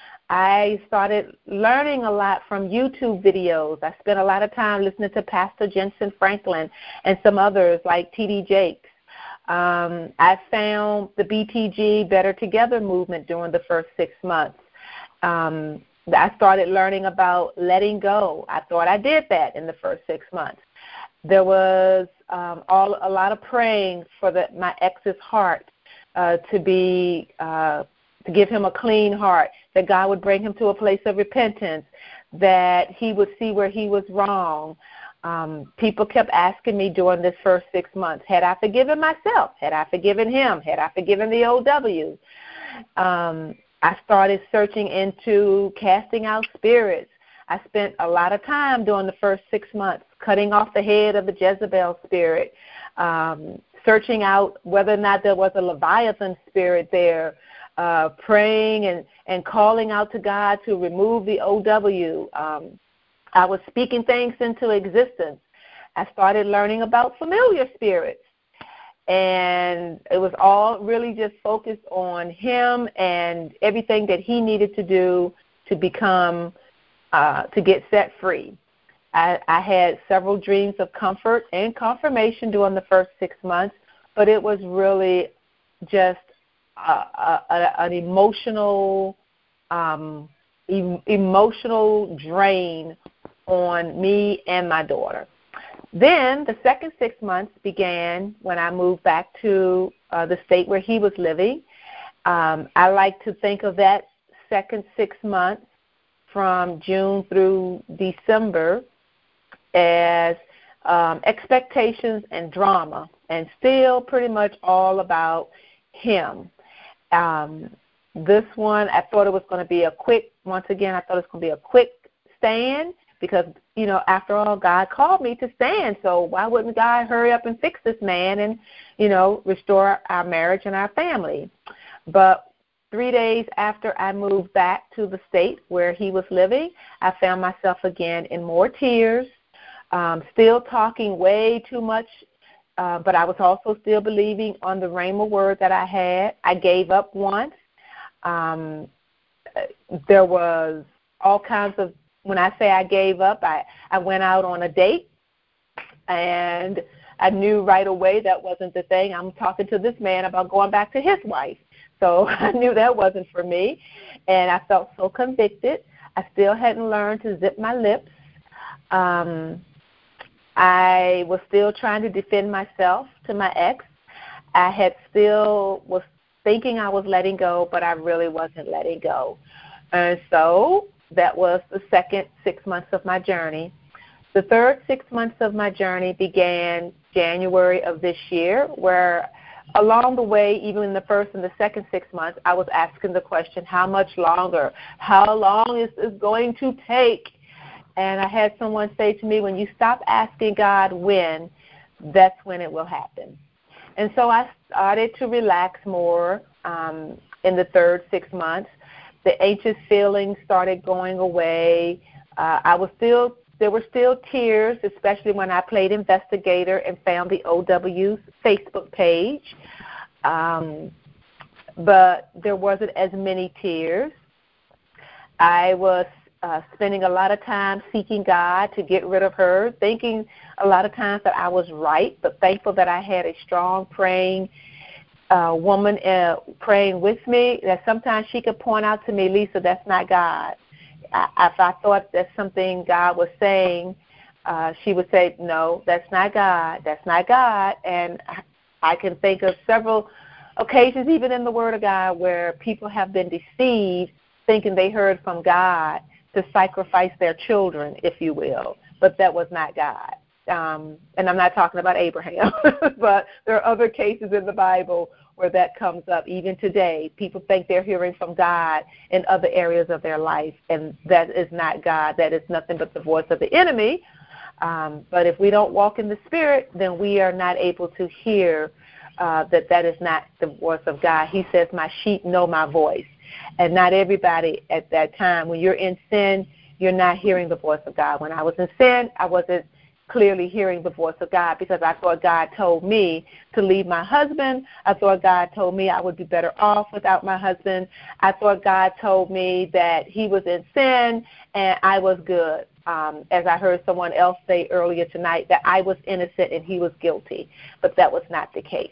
I started learning a lot from YouTube videos. I spent a lot of time listening to Pastor Jensen Franklin and some others like T D Jakes. Um, I found the B T G, Better Together movement during the first six months. Um, I started learning about letting go. I thought I did that in the first six months. There was um, all a lot of praying for the, my ex's heart uh, to be uh, to give him a clean heart, that God would bring him to a place of repentance, that he would see where he was wrong. Um, people kept asking me during this first six months, had I forgiven myself? Had I forgiven him? Had I forgiven the O W? Um, I started searching into casting out spirits. I spent a lot of time during the first six months cutting off the head of the Jezebel spirit, um, searching out whether or not there was a Leviathan spirit there, uh, praying and, and calling out to God to remove the O W. Um, I was speaking things into existence. I started learning about familiar spirits. And it was all really just focused on him and everything that he needed to do to become, uh, to get set free. I, I had several dreams of comfort and confirmation during the first six months, but it was really just a, a, a, an emotional, um, em, emotional drain on me and my daughter. Then the second six months began when I moved back to uh, the state where he was living. Um, I like to think of that second six months from June through December as um, expectations and drama, and still pretty much all about him. Um, this one, I thought it was going to be a quick, once again, I thought it was going to be a quick stand, because, you know, after all, God called me to stand, so why wouldn't God hurry up and fix this man and, you know, restore our marriage and our family? But three days after I moved back to the state where he was living, I found myself again in more tears, um, still talking way too much, uh, but I was also still believing on the rhema word that I had. I gave up once. Um, there was all kinds of, when I say I gave up, I, I went out on a date, and I knew right away that wasn't the thing. I'm talking to this man about going back to his wife. So I knew that wasn't for me, and I felt so convicted. I still hadn't learned to zip my lips. Um, I was still trying to defend myself to my ex. I had still was thinking I was letting go, but I really wasn't letting go. And so that was the second six months of my journey. The third six months of my journey began January of this year, where along the way, even in the first and the second six months, I was asking the question, how much longer? How long is this going to take? And I had someone say to me, when you stop asking God when, that's when it will happen. And so I started to relax more um, in the third six months. The anxious feelings started going away. Uh, I was still there were still tears, especially when I played investigator and found the O W's Facebook page. Um, but there wasn't as many tears. I was uh, spending a lot of time seeking God to get rid of her, thinking a lot of times that I was right, but thankful that I had a strong praying uh, woman uh, praying with me, that sometimes she could point out to me, Lisa, that's not God. I, if I thought that's something God was saying, uh, she would say, no, that's not God. That's not God. And I can think of several occasions, even in the Word of God, where people have been deceived thinking they heard from God to sacrifice their children, if you will. But that was not God. Um, and I'm not talking about Abraham, but there are other cases in the Bible where that comes up. Even today, people think they're hearing from God in other areas of their life, and that is not God. That is nothing but the voice of the enemy. Um, but if we don't walk in the Spirit, then we are not able to hear uh, that that is not the voice of God. He says, my sheep know my voice. And not everybody at that time, when you're in sin, you're not hearing the voice of God. When I was in sin, I wasn't clearly hearing the voice of God because I thought God told me to leave my husband. I thought God told me I would be better off without my husband. I thought God told me that he was in sin and I was good. Um, as I heard someone else say earlier tonight, that I was innocent and he was guilty. But that was not the case.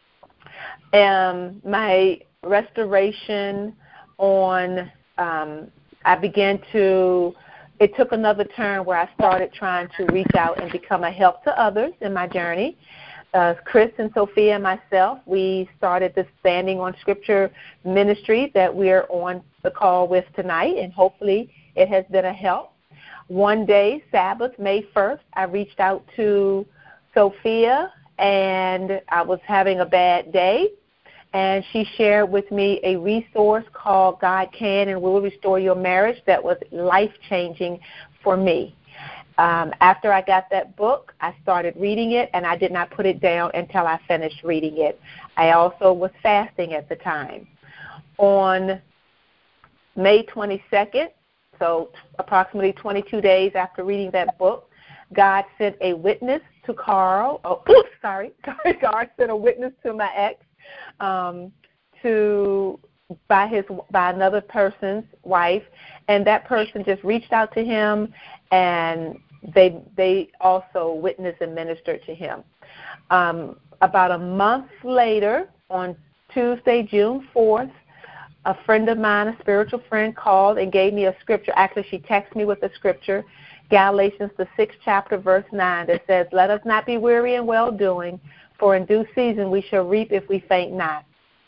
Um, my restoration on, um, I began to, it took another turn where I started trying to reach out and become a help to others in my journey. Uh, Chris and Sophia and myself, we started this Standing on Scripture ministry that we're on the call with tonight, and hopefully it has been a help. One day, Sabbath, May first, I reached out to Sophia, and I was having a bad day. And she shared with me a resource called God Can and Will Restore Your Marriage that was life-changing for me. Um, after I got that book, I started reading it, and I did not put it down until I finished reading it. I also was fasting at the time. On May twenty-second, so approximately twenty-two days after reading that book, God sent a witness to Carl. Oh, oops, sorry. sorry. God sent a witness to my ex. Um, to by his by another person's wife, and that person just reached out to him, and they they also witnessed and ministered to him. Um, about a month later, on Tuesday, June fourth, a friend of mine, a spiritual friend, called and gave me a scripture. Actually, she texted me with a scripture, Galatians, the sixth chapter, verse nine, that says, "Let us not be weary in well-doing, for in due season we shall reap if we faint not."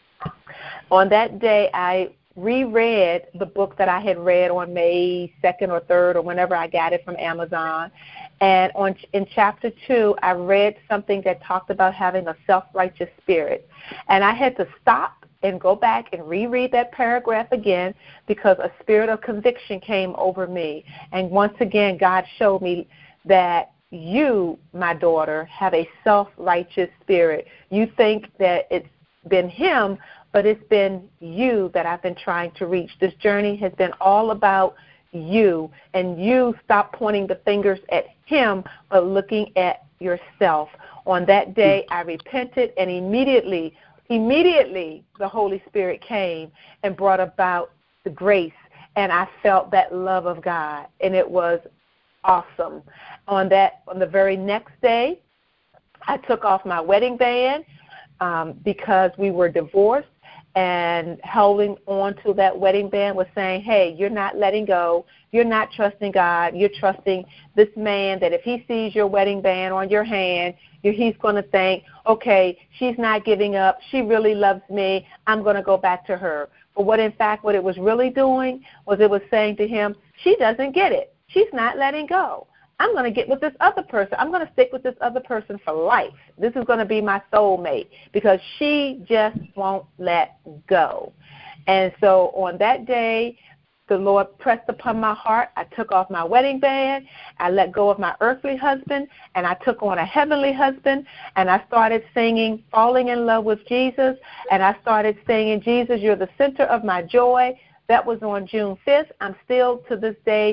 On that day, I reread the book that I had read on May second or third or whenever I got it from Amazon. And on in chapter two, I read something that talked about having a self-righteous spirit. And I had to stop and go back and reread that paragraph again because a spirit of conviction came over me. And once again, God showed me that you, my daughter, have a self-righteous spirit. You think that it's been him, but it's been you that I've been trying to reach. This journey has been all about you, and you stop pointing the fingers at him, but looking at yourself. On that day, I repented, and immediately, immediately the Holy Spirit came and brought about the grace, and I felt that love of God, and it was awesome. On that, on the very next day, I took off my wedding band um, because we were divorced, and holding on to that wedding band was saying, hey, you're not letting go. You're not trusting God. You're trusting this man that if he sees your wedding band on your hand, he's going to think, okay, she's not giving up. She really loves me. I'm going to go back to her. But what, in fact, what it was really doing was it was saying to him, she doesn't get it. She's not letting go. I'm going to get with this other person. I'm going to stick with this other person for life. This is going to be my soulmate because she just won't let go. And so on that day, the Lord pressed upon my heart. I took off my wedding band. I let go of my earthly husband, and I took on a heavenly husband, and I started singing Falling in Love with Jesus, and I started singing, Jesus, you're the center of my joy. That was on June fifth. I'm still to this day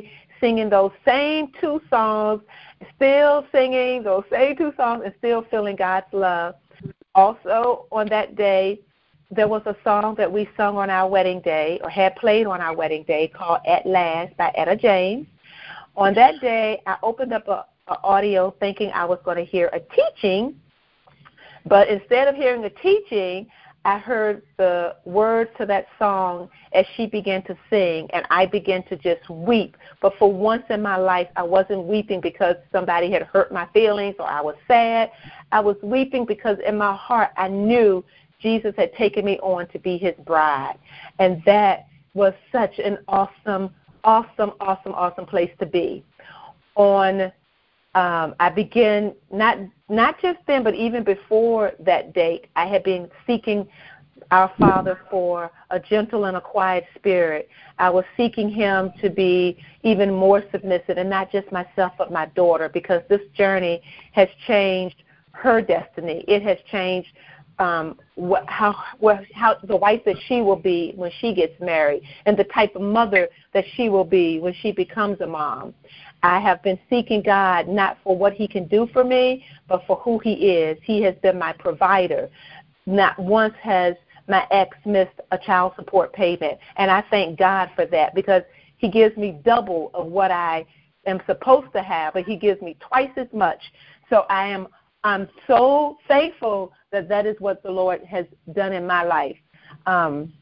singing those same two songs, still singing those same two songs, and still feeling God's love. Also, on that day, there was a song that we sung on our wedding day, or had played on our wedding day, called At Last by Etta James. On that day, I opened up a, a audio thinking I was going to hear a teaching, but instead of hearing a teaching, I heard the words to that song as she began to sing, and I began to just weep. But for once in my life, I wasn't weeping because somebody had hurt my feelings or I was sad. I was weeping because in my heart I knew Jesus had taken me on to be his bride. And that was such an awesome, awesome, awesome, awesome place to be. On Um, I began, not not just then, but even before that date, I had been seeking our Father for a gentle and a quiet spirit. I was seeking him to be even more submissive, and not just myself, but my daughter, because this journey has changed her destiny. It has changed um, what, how, what, how the wife that she will be when she gets married, and the type of mother that she will be when she becomes a mom. I have been seeking God not for what he can do for me, but for who he is. He has been my provider. Not once has my ex missed a child support payment, and I thank God for that, because he gives me double of what I am supposed to have, but he gives me twice as much. So I am I'm so thankful that that is what the Lord has done in my life. Um,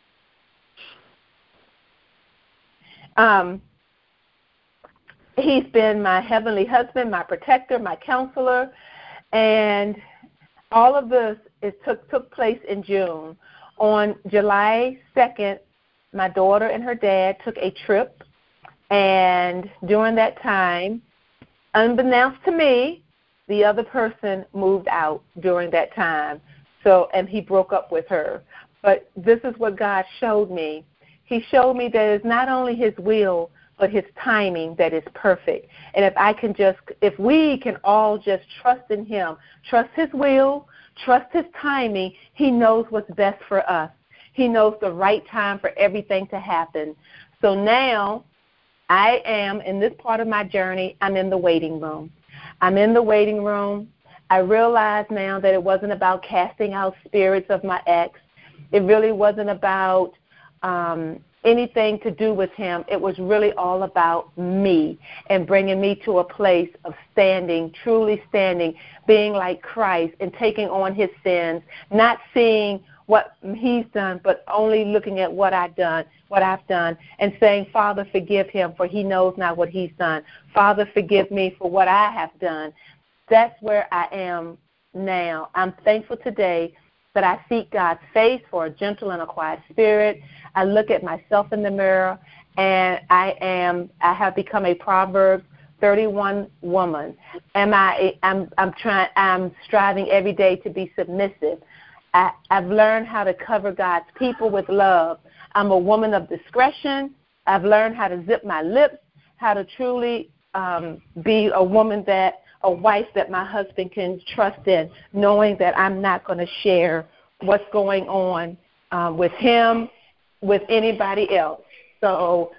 um, He's been my heavenly husband, my protector, my counselor, and all of this it took took place in June. On July second, my daughter and her dad took a trip, and during that time, unbeknownst to me, the other person moved out during that time. So, and he broke up with her. But this is what God showed me. He showed me that it's not only his will, but his timing that is perfect. And if I can just, if we can all just trust in him, trust his will, trust his timing, he knows what's best for us. He knows the right time for everything to happen. So now I am, in this part of my journey, I'm in the waiting room. I'm in the waiting room. I realize now that it wasn't about casting out spirits of my ex. It really wasn't about um, anything to do with him. It was really all about me and bringing me to a place of standing, truly standing, being like Christ and taking on his sins, not seeing what he's done, but only looking at what I've done, what I've done, and saying, Father, forgive him, for he knows not what he's done. Father, forgive me for what I have done. That's where I am now. I'm thankful today that I seek God's face for a gentle and a quiet spirit. I look at myself in the mirror, and I am. I have become a Proverbs thirty-one woman. Am I? I'm. I'm trying. I'm striving every day to be submissive. I, I've learned how to cover God's people with love. I'm a woman of discretion. I've learned how to zip my lips, how to truly um, be a woman that, a wife that my husband can trust in, knowing that I'm not going to share what's going on um, with him, with anybody else. So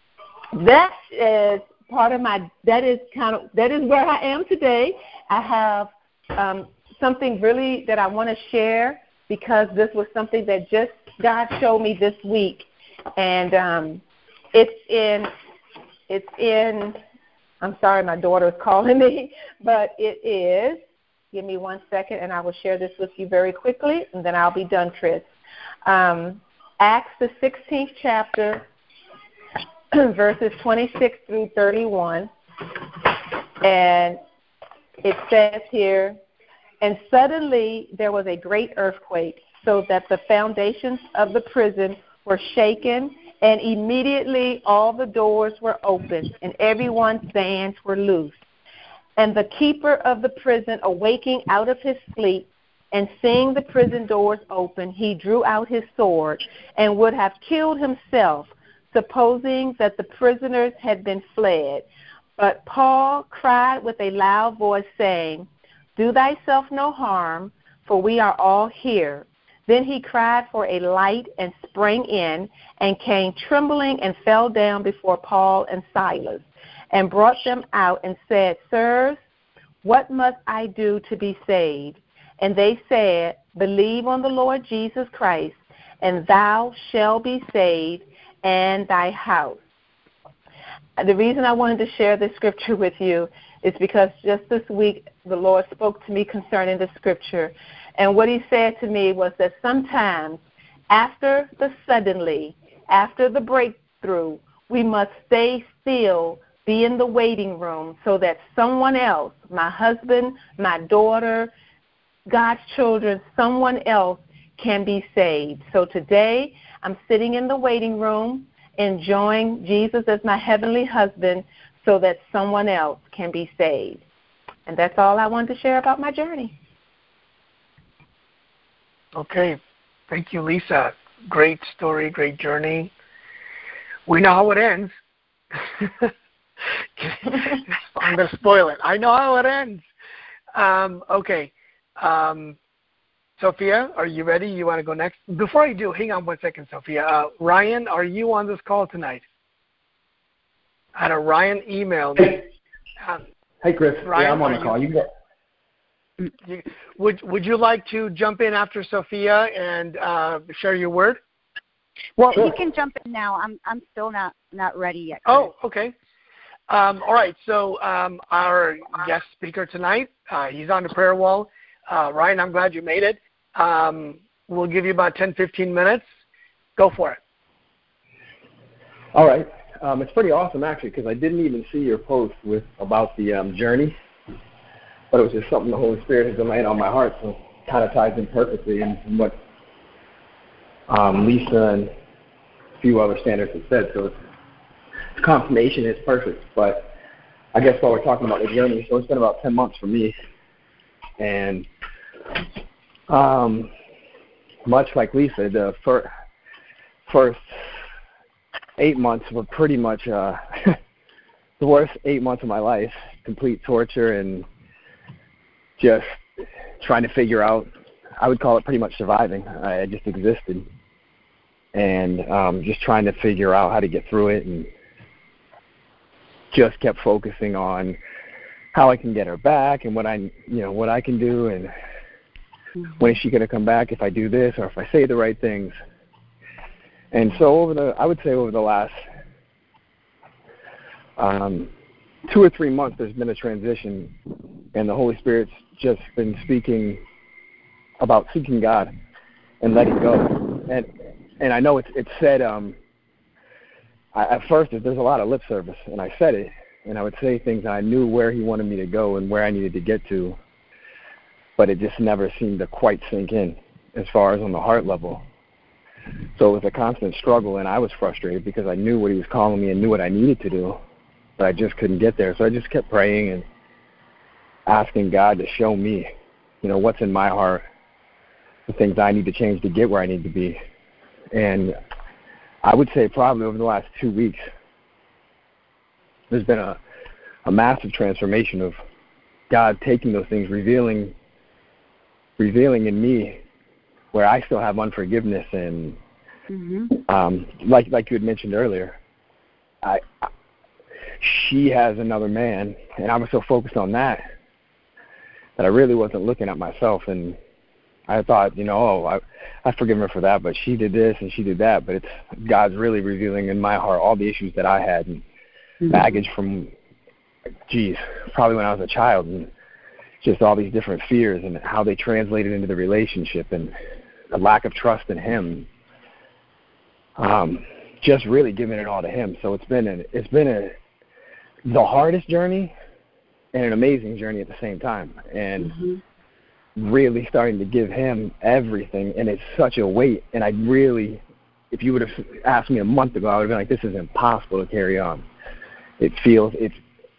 that is part of my, that is kind of, that is where I am today. I have um, something really that I want to share, because this was something that just God showed me this week. And um, it's in, it's in, I'm sorry, my daughter is calling me, but it is, give me one second, and I will share this with you very quickly, and then I'll be done, Chris. Um, Acts, the sixteenth chapter, verses twenty-six through thirty-one, and it says here, and suddenly there was a great earthquake, so that the foundations of the prison were shaken, and immediately all the doors were opened, and everyone's bands were loosed. And the keeper of the prison, awaking out of his sleep, and seeing the prison doors open, he drew out his sword and would have killed himself, supposing that the prisoners had been fled. But Paul cried with a loud voice, saying, Do thyself no harm, for we are all here. Then he cried for a light and sprang in, and came trembling and fell down before Paul and Silas. and brought them out and said, Sirs, what must I do to be saved? And they said, Believe on the Lord Jesus Christ, and thou shalt be saved, and thy house. The reason I wanted to share this scripture with you is because just this week the Lord spoke to me concerning the scripture. And what he said to me was that sometimes after the suddenly, after the breakthrough, we must stay still, be in the waiting room so that someone else, my husband, my daughter, God's children, someone else can be saved. So today I'm sitting in the waiting room enjoying Jesus as my heavenly husband so that someone else can be saved. And that's all I wanted to share about my journey. Okay. Thank you, Lisa. Great story, great journey. We know how it ends. I'm going to spoil it. I know how it ends. Um, okay. Um, Sophia, are you ready? You want to go next? Before I do, hang on one second, Sophia. Uh, Ryan, are you on this call tonight? I had a Ryan email me. Uh, hey, Chris. Ryan, yeah, I'm on the you, call. You can go. You, would Would you like to jump in after Sophia and uh, share your word? Well, Sure. you can jump in now. I'm I'm still not not ready yet. Chris. Oh, okay. Um, all right. So um, our guest speaker tonight, uh, he's on the prayer wall. Uh, Ryan, I'm glad you made it. Um, we'll give you about ten, fifteen minutes. Go for it. All right. Um, it's pretty awesome, actually, because I didn't even see your post with about the um, journey, but it was just something the Holy Spirit has been laying on my heart, so it kind of ties in perfectly in what um, Lisa and a few other standards have said. So it's, it's confirmation is perfect. But I guess while we're talking about the journey, so it's been about ten months for me, and um, much like Lisa, the fir- first eight months were pretty much uh, the worst eight months of my life, complete torture and just trying to figure out, I would call it pretty much surviving. I just existed and um, just trying to figure out how to get through it, and just kept focusing on how I can get her back and what I, you know, what I can do, and when is she going to come back if I do this or if I say the right things. And so over the, I would say over the last um, two or three months, there's been a transition, and the Holy Spirit's just been speaking about seeking God and letting go. And and I know it's it's said, um, I, at first there's a lot of lip service, and I said it, and I would say things, and I knew where He wanted me to go and where I needed to get to, but it just never seemed to quite sink in as far as on the heart level. So it was a constant struggle, and I was frustrated because I knew what He was calling me and knew what I needed to do, but I just couldn't get there. So I just kept praying and asking God to show me, you know, what's in my heart, the things I need to change to get where I need to be. And I would say probably over the last two weeks, there's been a, a massive transformation of God taking those things, revealing, revealing in me where I still have unforgiveness, and mm-hmm. um, like like you had mentioned earlier, I, I she has another man, and I was so focused on that that I really wasn't looking at myself, and I thought, you know, oh, I I've forgiven her for that, but she did this and she did that. But it's God's really revealing in my heart all the issues that I had and mm-hmm. baggage from, geez, probably when I was a child, and just all these different fears and how they translated into the relationship and a lack of trust in Him. Um, just really giving it all to Him. So it's been a, it's been a the hardest journey and an amazing journey at the same time. And mm-hmm. really starting to give Him everything, and it's such a weight. And I really, if you would have asked me a month ago, I would have been like, this is impossible to carry on. It feels, it's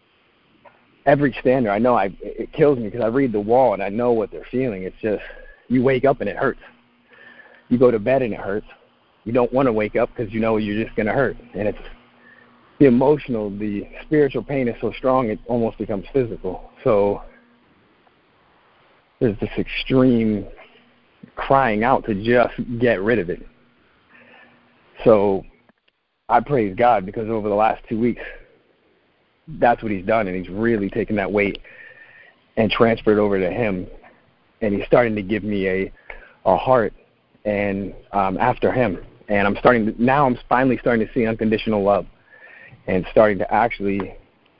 every standard. I know I, it kills me because I read the wall and I know what they're feeling. It's just, you wake up and it hurts. You go to bed and it hurts. You don't want to wake up because you know you're just going to hurt. And it's the emotional, the spiritual pain is so strong it almost becomes physical. So there's this extreme crying out to just get rid of it. So I praise God because over the last two weeks, that's what he's done, and he's really taken that weight and transferred over to him, and he's starting to give me a a heart and um, after him, and I'm starting to, now I'm finally starting to see unconditional love and starting to actually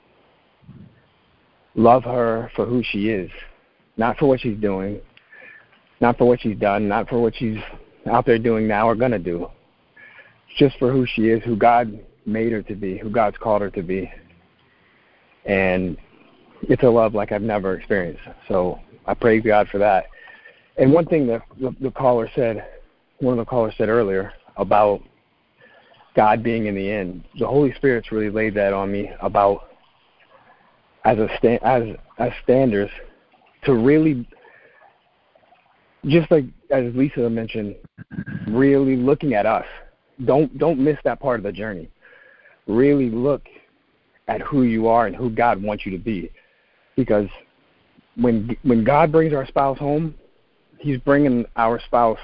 love her for who she is, not for what she's doing, not for what she's done, not for what she's out there doing now or going to do, just for who she is, who God made her to be, who God's called her to be. And it's a love like I've never experienced. So I praise God for that. And one thing that the, the caller said, one of the callers said earlier about God being in the end, the Holy Spirit's really laid that on me about as a sta- as as standards to really, just like as Lisa mentioned, really looking at us. Don't don't miss that part of the journey. Really look at who you are and who God wants you to be, because when when God brings our spouse home, He's bringing our spouse.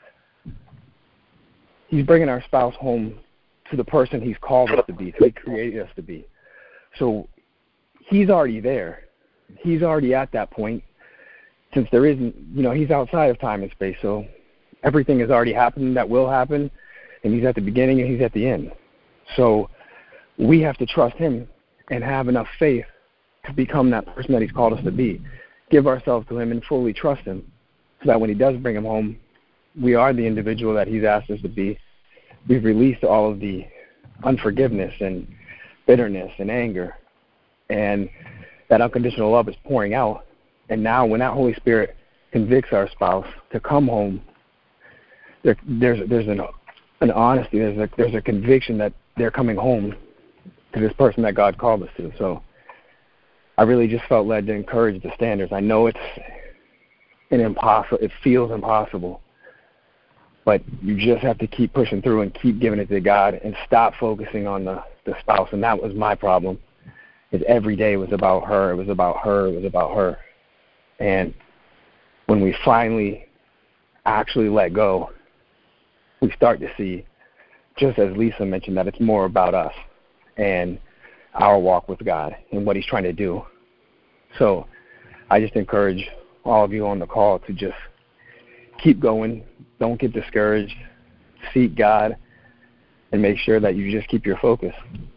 He's bringing our spouse home to the person He's called us to be, who He created us to be. So He's already there. He's already at that point. Since there isn't, you know, He's outside of time and space, so everything has already happened that will happen, and He's at the beginning and He's at the end. So we have to trust Him and have enough faith to become that person that He's called us to be. Give ourselves to Him and fully trust Him, so that when He does bring Him home, we are the individual that He's asked us to be. We've released all of the unforgiveness and bitterness and anger, and that unconditional love is pouring out. And now when that Holy Spirit convicts our spouse to come home, there, there's there's an an honesty, there's a there's a conviction that they're coming home to this person that God called us to. So I really just felt led to encourage the standards. I know it's an impossible, it feels impossible, but you just have to keep pushing through and keep giving it to God and stop focusing on the, the spouse. And that was my problem. Is every day was about her, it was about her, it was about her. And when we finally actually let go, we start to see, just as Lisa mentioned, that it's more about us and our walk with God and what He's trying to do. So I just encourage all of you on the call to just keep going. Don't get discouraged. Seek God and make sure that you just keep your focus.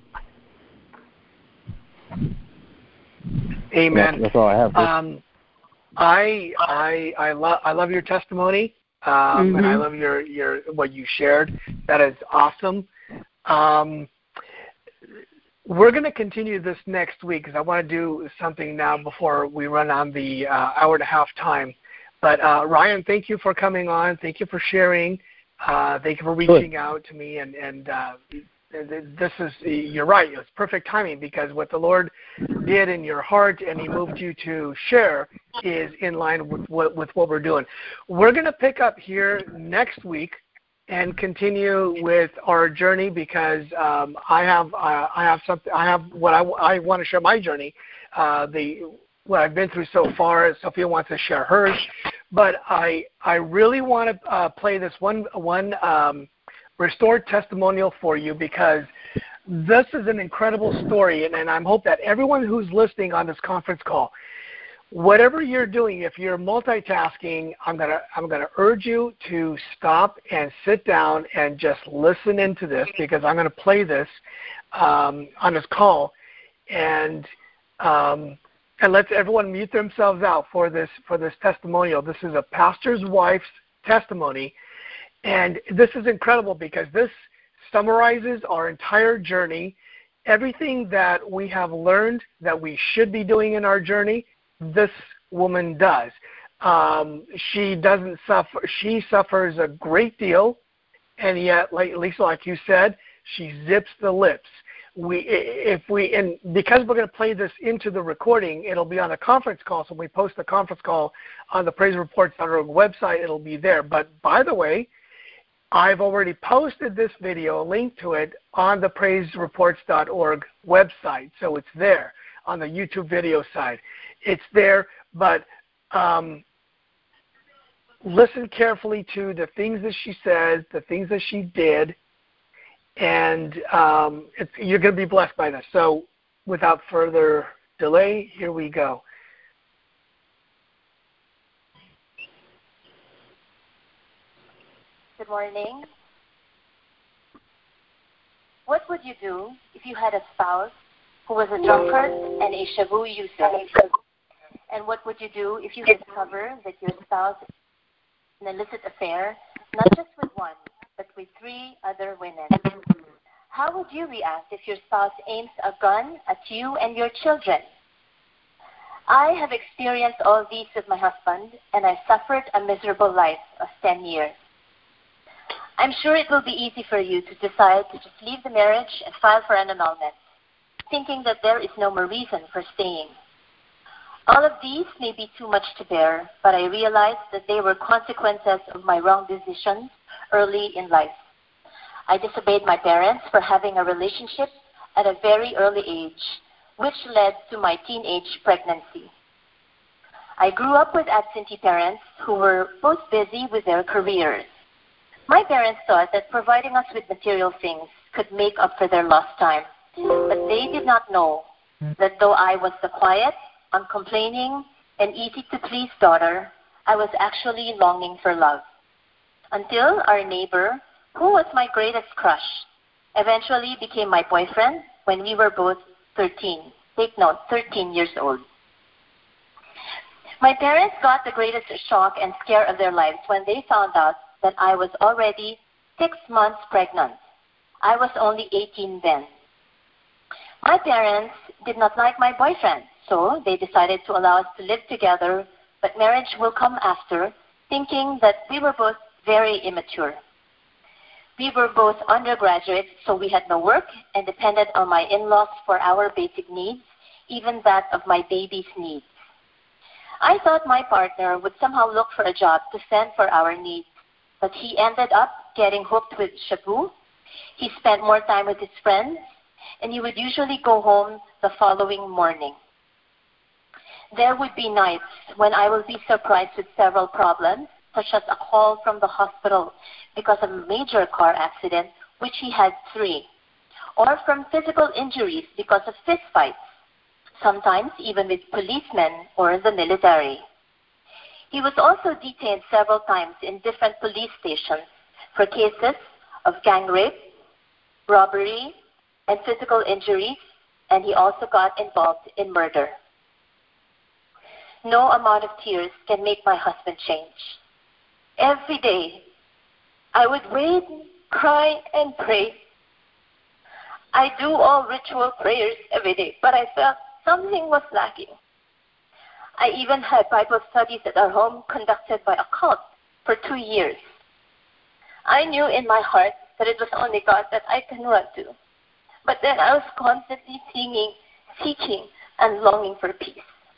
Amen. That's, that's all I have. Um, I I I love I love your testimony, um, mm-hmm. and I love your, your what you shared. That is awesome. Um, we're going to continue this next week because I want to do something now before we run on the uh, hour and a half time. But uh, Ryan, thank you for coming on. Thank you for sharing. Uh, thank you for reaching Good. out to me. And and uh, this is, you're right, it's perfect timing because what the Lord did in your heart and He moved you to share is in line with what, with what we're doing. We're going to pick up here next week and continue with our journey because um, I have uh, I have something I have what I, I want to share my journey, uh, the what I've been through so far. Sophia wants to share hers, but I I really want to uh, play this one one um, restored testimonial for you because this is an incredible story, and, and I hope that everyone who's listening on this conference call, whatever you're doing, if you're multitasking, I'm gonna I'm gonna urge you to stop and sit down and just listen into this because I'm gonna play this um, on this call, and um, and let everyone mute themselves out for this for this testimonial. This is a pastor's wife's testimony, and this is incredible because this summarizes our entire journey, everything that we have learned that we should be doing in our journey. This woman does. Um, she doesn't suffer. She suffers a great deal, and yet, like Lisa, like you said, she zips the lips. We, if we, and because we're going to play this into the recording, it'll be on a conference call. So when we post the conference call on the praise reports dot org website, it'll be there. But by the way, I've already posted this video, a link to it, on the praise reports dot org website. So it's there on the YouTube video side. It's there, but um, listen carefully to the things that she says, the things that she did, and um, it's, you're going to be blessed by this. So without further delay, here we go. Good morning. What would you do if you had a spouse who was a drunkard and a shabu user? And what would you do if you discover that your spouse is in an illicit affair, not just with one, but with three other women? How would you react if your spouse aims a gun at you and your children? I have experienced all these with my husband, and I suffered a miserable life of ten years. I'm sure it will be easy for you to decide to just leave the marriage and file for an annulment, thinking that there is no more reason for staying. All of these may be too much to bear, but I realized that they were consequences of my wrong decisions early in life. I disobeyed my parents for having a relationship at a very early age, which led to my teenage pregnancy. I grew up with absentee parents who were both busy with their careers. My parents thought that providing us with material things could make up for their lost time, but they did not know that though I was the quiet, uncomplaining, and easy-to-please daughter, I was actually longing for love. Until our neighbor, who was my greatest crush, eventually became my boyfriend when we were both thirteen. Take note, thirteen years old. My parents got the greatest shock and scare of their lives when they found out that I was already six months pregnant. I was only eighteen then. My parents did not like my boyfriend, so they decided to allow us to live together, but marriage will come after, thinking that we were both very immature. We were both undergraduates, so we had no work and depended on my in-laws for our basic needs, even that of my baby's needs. I thought my partner would somehow look for a job to fend for our needs, but he ended up getting hooked with shabu. He spent more time with his friends, and he would usually go home the following morning. There would be nights when I would be surprised with several problems, such as a call from the hospital because of a major car accident, which he had three, or from physical injuries because of fistfights, sometimes even with policemen or the military. He was also detained several times in different police stations for cases of gang rape, robbery, and physical injuries, and he also got involved in murder. No amount of tears can make my husband change. Every day, I would wait, cry, and pray. I do all ritual prayers every day, but I felt something was lacking. I even had Bible studies at our home conducted by a cult for two years. I knew in my heart that it was only God that I can run to. But then I was constantly singing, seeking, and longing for peace.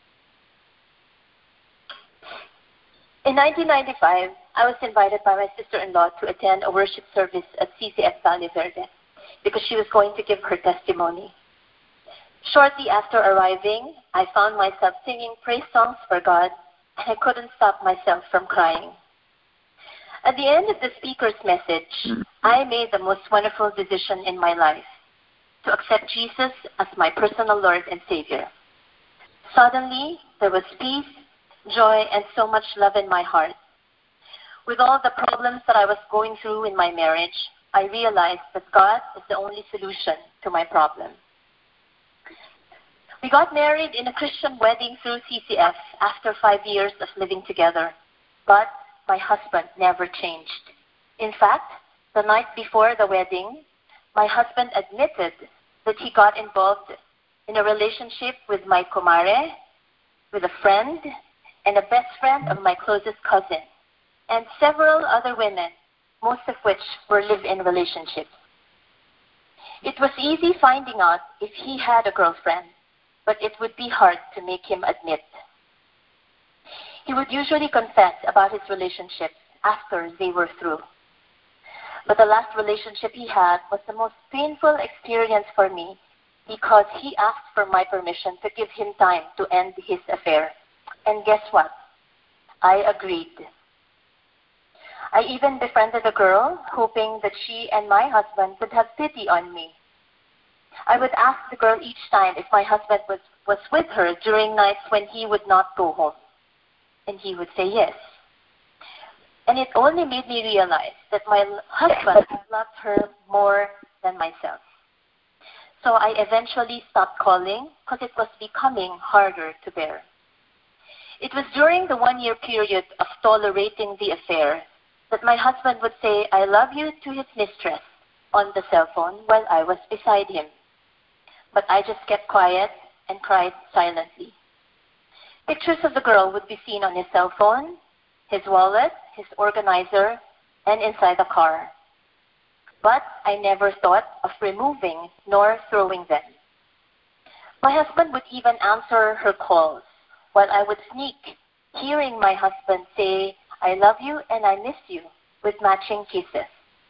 In nineteen ninety-five, I was invited by my sister-in-law to attend a worship service at C C F Valle Verde because she was going to give her testimony. Shortly after arriving, I found myself singing praise songs for God, and I couldn't stop myself from crying. At the end of the speaker's message, I made the most wonderful decision in my life, to accept Jesus as my personal Lord and Savior. Suddenly, there was peace, joy, and so much love in my heart. With all the problems that I was going through in my marriage, I realized that God is the only solution to my problem. We got married in a Christian wedding through C C F after five years of living together, but my husband never changed. In fact, the night before the wedding, my husband admitted that he got involved in a relationship with my comare, with a friend, and a best friend of my closest cousin, and several other women, most of which were live-in relationships. It was easy finding out if he had a girlfriend, but it would be hard to make him admit. He would usually confess about his relationships after they were through. But the last relationship he had was the most painful experience for me because he asked for my permission to give him time to end his affair. And guess what? I agreed. I even befriended a girl, hoping that she and my husband would have pity on me. I would ask the girl each time if my husband was, was with her during nights when he would not go home. And he would say yes. And it only made me realize that my husband loved her more than myself. So I eventually stopped calling because it was becoming harder to bear. It was during the one-year period of tolerating the affair that my husband would say, "I love you" to his mistress on the cell phone while I was beside him. But I just kept quiet and cried silently. Pictures of the girl would be seen on his cell phone, his wallet, his organizer, and inside the car. But I never thought of removing nor throwing them. My husband would even answer her calls while I would sneak, hearing my husband say, "I love you and I miss you," with matching kisses.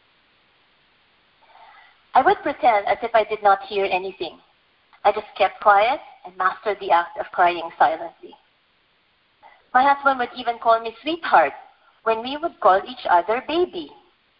I would pretend as if I did not hear anything. I just kept quiet and mastered the act of crying silently. My husband would even call me sweetheart when we would call each other baby.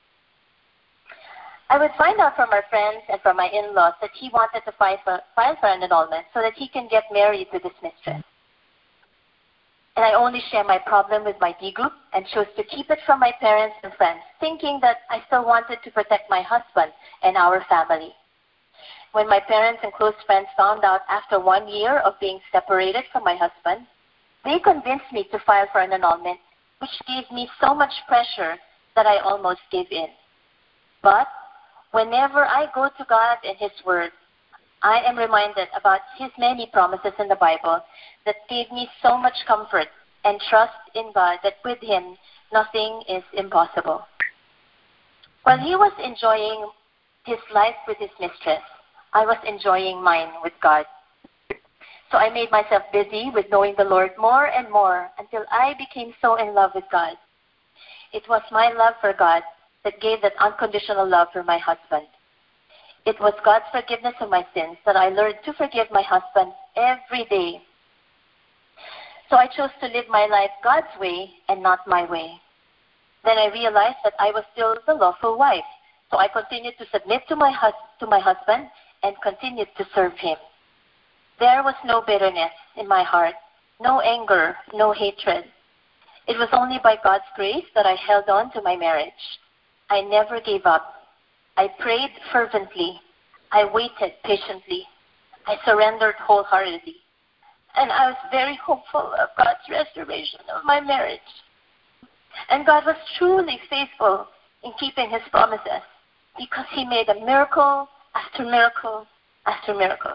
I would find out from our friends and from my in-laws that he wanted to file for, file for an annulment so that he can get married with his mistress. And I only share my problem with my D group and chose to keep it from my parents and friends, thinking that I still wanted to protect my husband and our family. When my parents and close friends found out after one year of being separated from my husband, they convinced me to file for an annulment, which gave me so much pressure that I almost gave in. But whenever I go to God and His Word, I am reminded about His many promises in the Bible that gave me so much comfort and trust in God that with Him, nothing is impossible. While he was enjoying his life with his mistress, I was enjoying mine with God. So I made myself busy with knowing the Lord more and more until I became so in love with God. It was my love for God that gave that unconditional love for my husband. It was God's forgiveness of my sins that I learned to forgive my husband every day. So I chose to live my life God's way and not my way. Then I realized that I was still the lawful wife. So I continued to submit to my, hus- to my husband and continued to serve him. There was no bitterness in my heart, no anger, no hatred. It was only by God's grace that I held on to my marriage. I never gave up. I prayed fervently. I waited patiently. I surrendered wholeheartedly. And I was very hopeful of God's restoration of my marriage. And God was truly faithful in keeping His promises because He made a miracle after miracle after miracle.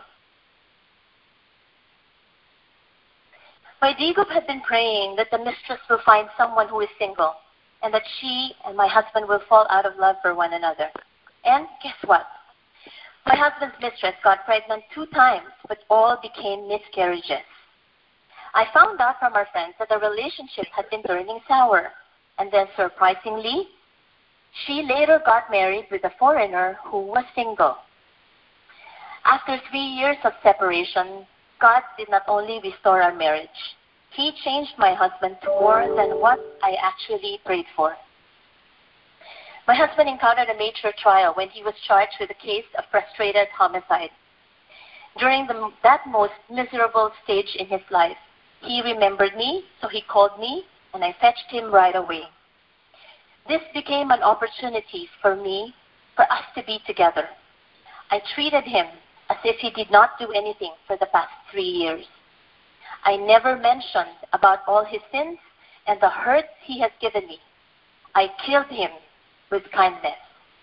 My D group had been praying that the mistress will find someone who is single and that she and my husband will fall out of love for one another. And guess what? My husband's mistress got pregnant two times, but all became miscarriages. I found out from our friends that the relationship had been turning sour. And then surprisingly, she later got married with a foreigner who was single. After three years of separation, God did not only restore our marriage, He changed my husband to more than what I actually prayed for. My husband encountered a major trial when he was charged with a case of frustrated homicide. During the, that most miserable stage in his life, he remembered me, so he called me, and I fetched him right away. This became an opportunity for me, for us to be together. I treated him as if he did not do anything for the past three years. I never mentioned about all his sins and the hurts he has given me. I killed him with kindness.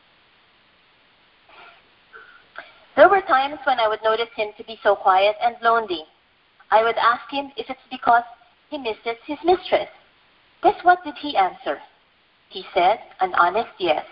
There were times when I would notice him to be so quiet and lonely. I would ask him if it's because he misses his mistress. Guess what did he answer? He said an honest yes.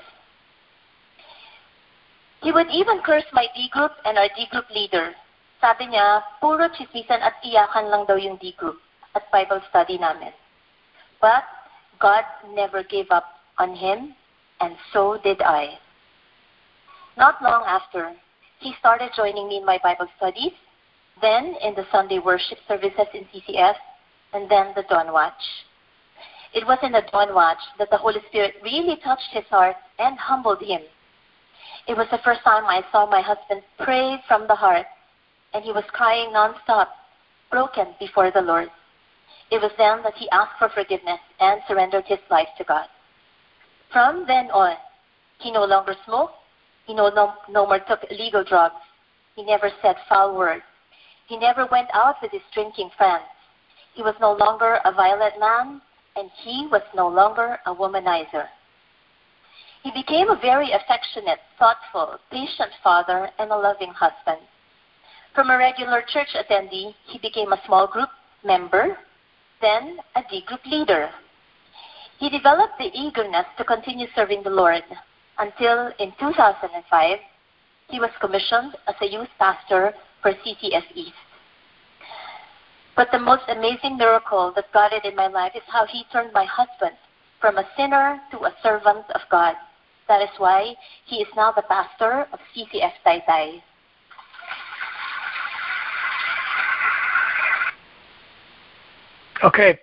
He would even curse my D group and our D group leader. Sabi niya, puro chismisan at iyakan lang daw yung D group at Bible study namin. But God never gave up on him, and so did I. Not long after, he started joining me in my Bible studies, then in the Sunday worship services in C C S, and then the Dawn Watch. It was in the Dawn Watch that the Holy Spirit really touched his heart and humbled him. It was the first time I saw my husband pray from the heart, and he was crying nonstop, broken before the Lord. It was then that he asked for forgiveness and surrendered his life to God. From then on, he no longer smoked. He no, no, no more took illegal drugs. He never said foul words. He never went out with his drinking friends. He was no longer a violent man, and he was no longer a womanizer. He became a very affectionate, thoughtful, patient father and a loving husband. From a regular church attendee, he became a small group member, then a D group leader. He developed the eagerness to continue serving the Lord until in two thousand five, he was commissioned as a youth pastor for C T S East. But the most amazing miracle that God did in my life is how he turned my husband from a sinner to a servant of God. That is why he is now the pastor of C C F Taytay. Okay.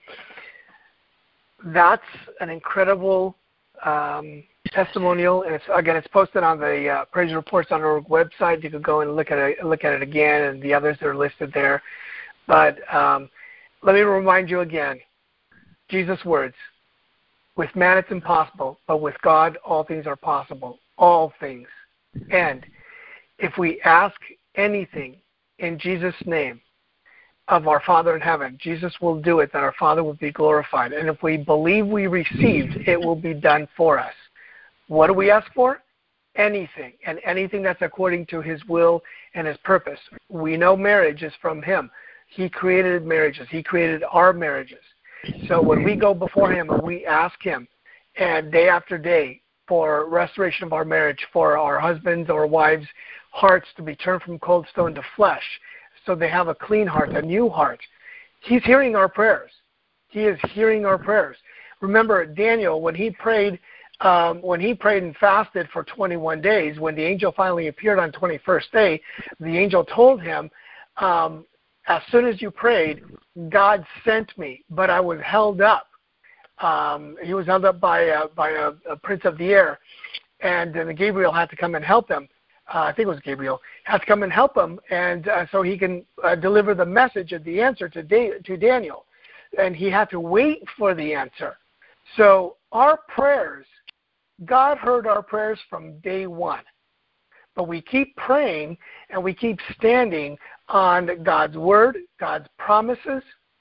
That's an incredible um, testimonial, and it's, again, it's posted on the uh, praise reports dot org website. You could go and look at it, look at it again, and the others that are listed there. But um, let me remind you again, Jesus' words, with man it's impossible, but with God all things are possible, all things. And if we ask anything in Jesus' name of our Father in heaven, Jesus will do it, that our Father will be glorified. And if we believe we received, it will be done for us. What do we ask for? Anything, and anything that's according to his will and his purpose. We know marriage is from him. He created marriages. He created our marriages. So when we go before him and we ask him, and day after day, for restoration of our marriage, for our husbands or wives' hearts to be turned from cold stone to flesh, so they have a clean heart, a new heart, he's hearing our prayers. He is hearing our prayers. Remember Daniel, when he prayed, um, when he prayed and fasted for twenty-one days, when the angel finally appeared on twenty-first day, the angel told him, um, as soon as you prayed, God sent me, but I was held up. Um, he was held up by a, by a, a prince of the air, and then Gabriel had to come and help him. Uh, I think it was Gabriel, had to come and help him, and uh, so he can uh, deliver the message of the answer to, da- to Daniel. And he had to wait for the answer. So our prayers, God heard our prayers from day one. But we keep praying and we keep standing on God's word, God's promises.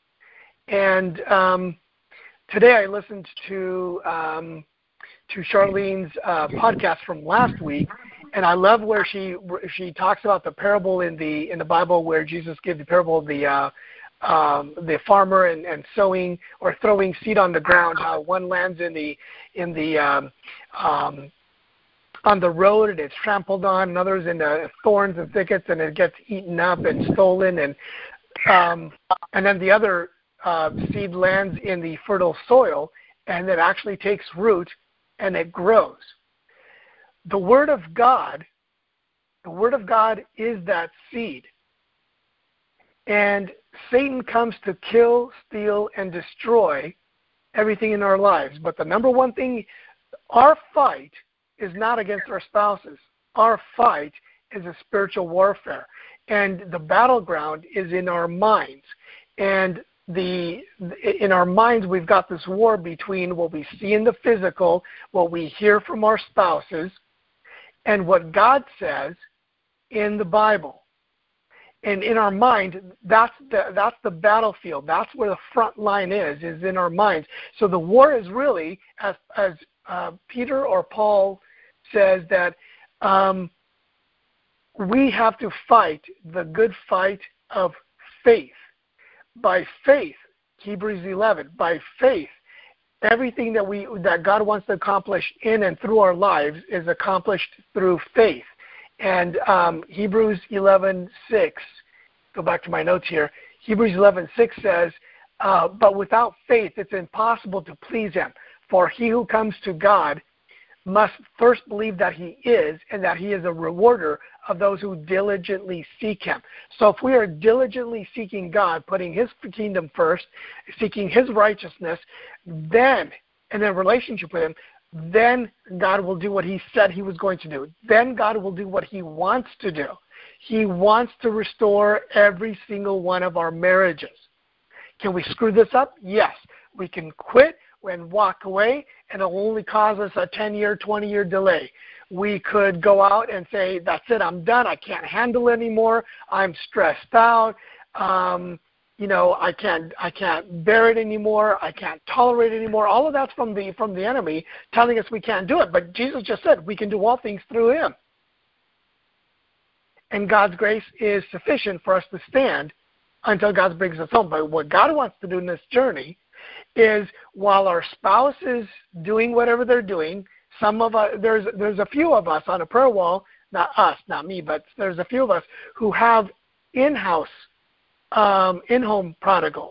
And um, today I listened to um, to Charlene's uh, podcast from last week, and I love where she she talks about the parable in the in the Bible where Jesus gave the parable of the uh, um, the farmer and, and sowing or throwing seed on the ground. How one lands in the in the um, um, on the road and it's trampled on, and others in the thorns and thickets and it gets eaten up and stolen, and um, and then the other uh, seed lands in the fertile soil and it actually takes root and it grows. The Word of God, the Word of God is that seed. And Satan comes to kill, steal, and destroy everything in our lives. But the number one thing, our fight is not against our spouses. Our fight is a spiritual warfare. And the battleground is in our minds. And the in our minds, we've got this war between what we see in the physical, what we hear from our spouses, and what God says in the Bible. And in our mind, that's the, that's the battlefield. That's where the front line is, is in our minds. So the war is really, as, as uh, Peter or Paul says, that um, we have to fight the good fight of faith. By faith, Hebrews eleven, by faith, everything that we that God wants to accomplish in and through our lives is accomplished through faith. And um, Hebrews eleven six, go back to my notes here. Hebrews eleven six says, uh, "But without faith, it's impossible to please Him. For he who comes to God must first believe that He is, and that He is a rewarder of those who diligently seek Him." So if we are diligently seeking God, putting His kingdom first, seeking His righteousness, then, and then relationship with Him, then God will do what he said he was going to do. Then God will do what he wants to do. He wants to restore every single one of our marriages. Can we screw this up? Yes. We can quit and walk away, and it will only cause us a ten-year, twenty-year delay. We could go out and say, that's it, I'm done. I can't handle it anymore. I'm stressed out. Um, you know, I can't, I can't bear it anymore. I can't tolerate it anymore. All of that's from the from the enemy telling us we can't do it. But Jesus just said we can do all things through him. And God's grace is sufficient for us to stand until God brings us home. But what God wants to do in this journey is, while our spouse is doing whatever they're doing, some of us, there's there's a few of us on a prayer wall, not us, not me, but there's a few of us who have in-house, um, in-home prodigals.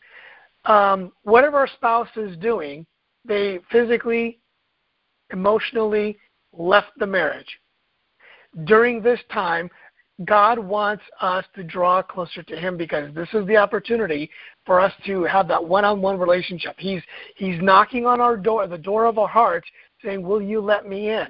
Um, whatever our spouse is doing, they physically, emotionally left the marriage. During this time, God wants us to draw closer to him, because this is the opportunity for us to have that one-on-one relationship. He's he's knocking on our door, the door of our hearts, saying, will you let me in?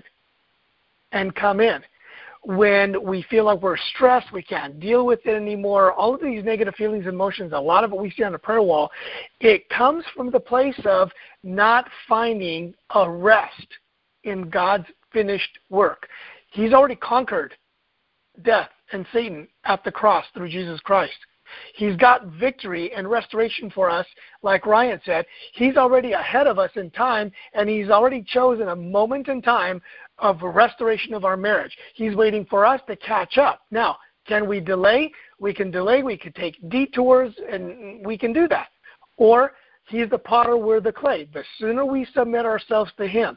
And come in. When we feel like we're stressed, we can't deal with it anymore, all of these negative feelings and emotions, a lot of what we see on the prayer wall, it comes from the place of not finding a rest in God's finished work. He's already conquered death and Satan at the cross through Jesus Christ. He's got victory and restoration for us. Like Ryan said, he's already ahead of us in time, and he's already chosen a moment in time of a restoration of our marriage. He's waiting for us to catch up. Now, can we delay? We can delay. We can take detours, and we can do that. Or he's the potter, we're the clay. The sooner we submit ourselves to him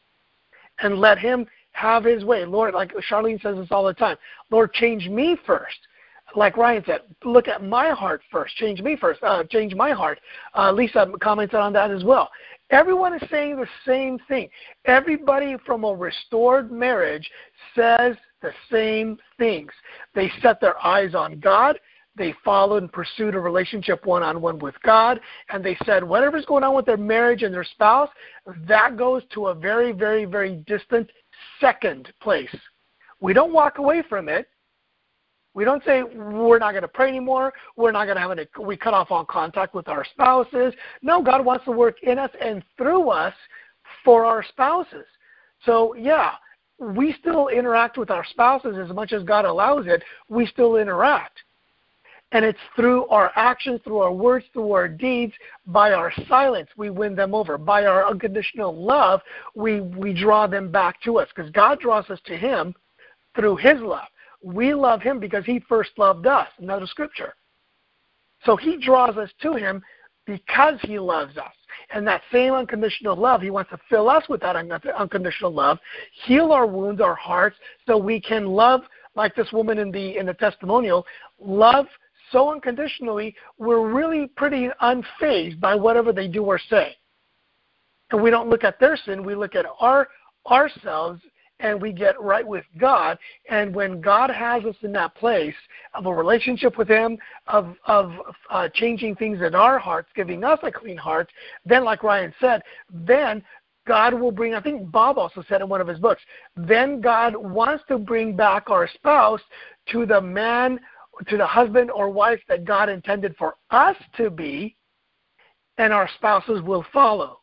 and let him have his way. Lord, like Charlene says this all the time, Lord, change me first. Like Ryan said, look at my heart first. Change me first. Uh, change my heart. Uh, Lisa commented on that as well. Everyone is saying the same thing. Everybody from a restored marriage says the same things. They set their eyes on God. They followed and pursued a relationship one-on-one with God, and they said whatever's going on with their marriage and their spouse, that goes to a very, very, very distant second place. We don't walk away from it. We don't say we're not going to pray anymore. We're not going to have any, we cut off all contact with our spouses. No, God wants to work in us and through us for our spouses. So, yeah, we still interact with our spouses as much as God allows it. We still interact. And it's through our actions, through our words, through our deeds, by our silence, we win them over. By our unconditional love, we, we draw them back to us, because God draws us to him through his love. We love him because he first loved us. Another scripture. So he draws us to him because he loves us. And that same unconditional love, he wants to fill us with that unconditional love, heal our wounds, our hearts, so we can love, like this woman in the in the testimonial, love so unconditionally, we're really pretty unfazed by whatever they do or say. And we don't look at their sin, we look at our ourselves, and we get right with God. And when God has us in that place of a relationship with him, of, of uh, changing things in our hearts, giving us a clean heart, then like Ryan said, then God will bring, I think Bob also said in one of his books, then God wants to bring back our spouse to the man, to the husband or wife that God intended for us to be, and our spouses will follow.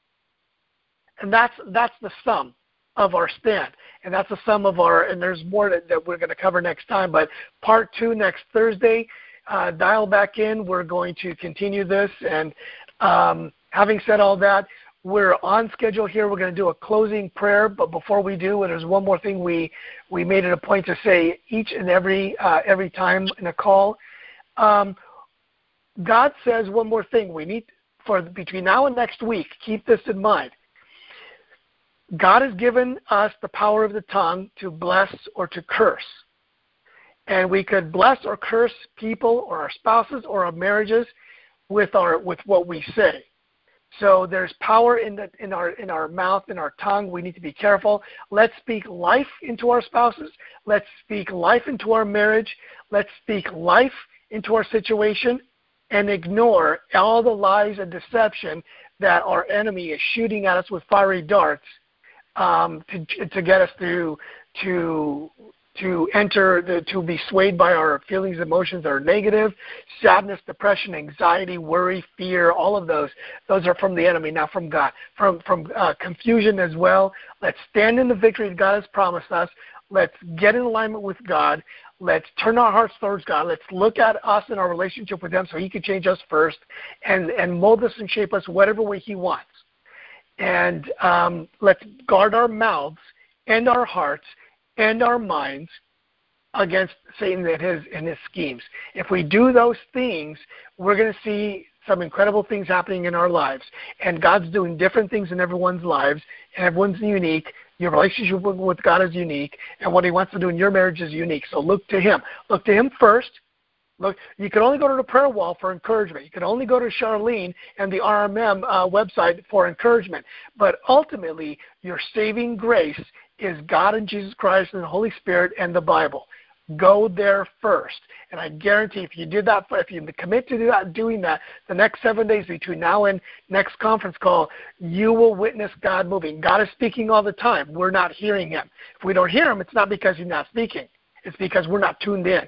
And that's that's the sum of our stand. And that's the sum of our, and there's more that, that we're going to cover next time, but part two next Thursday, uh, dial back in. We're going to continue this. And um, having said all that, we're on schedule here. We're going to do a closing prayer, but before we do, there's one more thing we, we made it a point to say each and every uh, every time in a call. Um, God says one more thing. We need, for between now and next week, keep this in mind. God has given us the power of the tongue to bless or to curse. And we could bless or curse people or our spouses or our marriages with our with what we say. So there's power in the, in our in our mouth, in our tongue. We need to be careful. Let's speak life into our spouses. Let's speak life into our marriage. Let's speak life into our situation, and ignore all the lies and deception that our enemy is shooting at us with fiery darts um, to to get us through to to enter the, to be swayed by our feelings, emotions that are negative, sadness, depression, anxiety, worry, fear, all of those. Those are from the enemy, not from God. From from uh, confusion as well. Let's stand in the victory that God has promised us. Let's get in alignment with God. Let's turn our hearts towards God. Let's look at us and our relationship with Him so He can change us first and, and mold us and shape us whatever way He wants. And um, let's guard our mouths and our hearts and our minds against Satan and his, and his schemes. If we do those things, we're going to see some incredible things happening in our lives. And God's doing different things in everyone's lives, and everyone's unique. Your relationship with God is unique, and what He wants to do in your marriage is unique. So look to Him. Look to Him first. Look, you can only go to the prayer wall for encouragement. You can only go to Charlene and the R M M uh, website for encouragement. But ultimately, your saving grace is God and Jesus Christ and the Holy Spirit and the Bible. Go there first. And I guarantee if you did that, if you commit to do that, doing that the next seven days between now and next conference call, you will witness God moving. God is speaking all the time. We're not hearing Him. If we don't hear Him, it's not because He's not speaking. It's because we're not tuned in.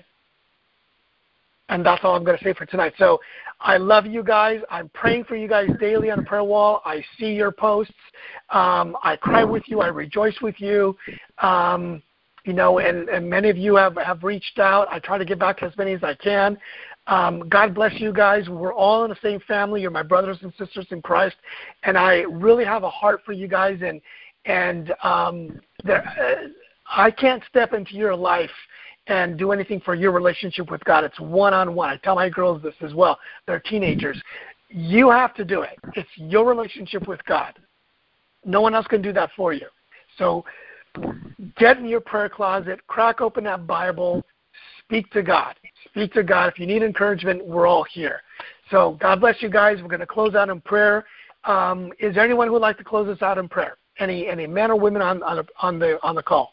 And that's all I'm going to say for tonight. So I love you guys. I'm praying for you guys daily on the prayer wall. I see your posts. Um, I cry with you. I rejoice with you. Um, you know, and, and many of you have, have reached out. I try to get back to as many as I can. Um, God bless you guys. We're all in the same family. You're my brothers and sisters in Christ. And I really have a heart for you guys. And, and um, there, uh, I can't step into your life and do anything for your relationship with God. It's one-on-one. I tell my girls this as well. They're teenagers. You have to do it. It's your relationship with God. No one else can do that for you. So get in your prayer closet, crack open that Bible, speak to God. Speak to God. If you need encouragement, we're all here. So God bless you guys. We're going to close out in prayer. Um, is there anyone who would like to close us out in prayer? Any any men or women on on, on the on the call?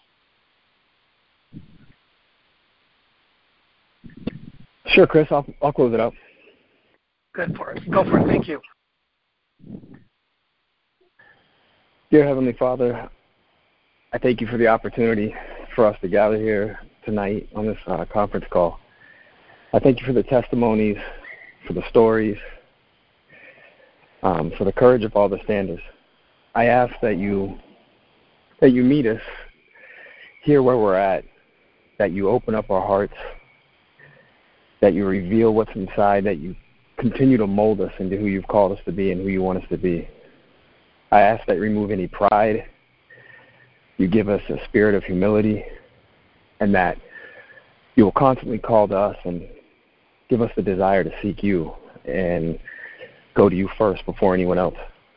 Sure, Chris. I'll I'll close it out. Good for it. Go for it. Thank you. Dear Heavenly Father, I thank you for the opportunity for us to gather here tonight on this uh, conference call. I thank you for the testimonies, for the stories, um, for the courage of all the standers. I ask that you that you meet us here where we're at, that you open up our hearts, that you reveal what's inside, that you continue to mold us into who you've called us to be and who you want us to be. I ask that you remove any pride, you give us a spirit of humility, and that you will constantly call to us and give us the desire to seek you and go to you first before anyone else.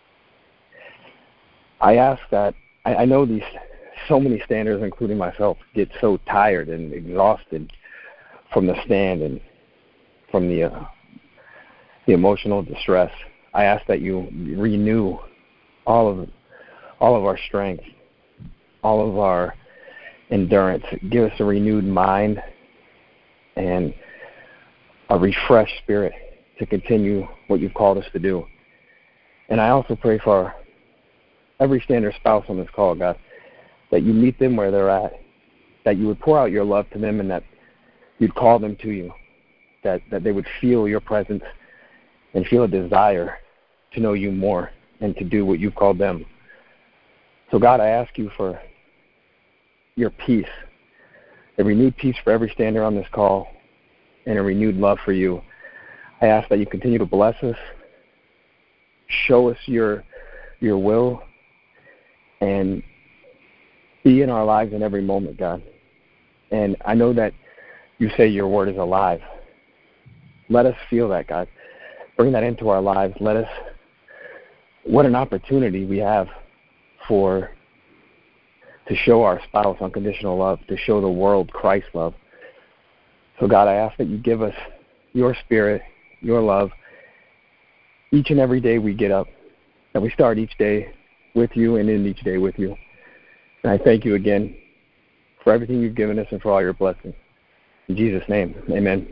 I ask that, I, I know these so many standers, including myself, get so tired and exhausted from the stand and from the uh, the emotional distress. I ask that you renew all of all of our strength, all of our endurance. Give us a renewed mind and a refreshed spirit to continue what you've called us to do. And I also pray for every standard spouse on this call, God, that you meet them where they're at, that you would pour out your love to them, and that you'd call them to you, that, that they would feel your presence and feel a desire to know you more and to do what you've called them. So, God, I ask you for your peace, a renewed peace for every stander on this call, and a renewed love for you. I ask that you continue to bless us, show us your your will, and be in our lives in every moment, God. And I know that you say your word is alive. Let us feel that, God. Bring that into our lives. Let us, what an opportunity we have for, to show our spouse unconditional love, to show the world Christ's love. So, God, I ask that you give us your spirit, your love, each and every day we get up, that we start each day with you and end each day with you. And I thank you again for everything you've given us and for all your blessings. In Jesus' name, amen.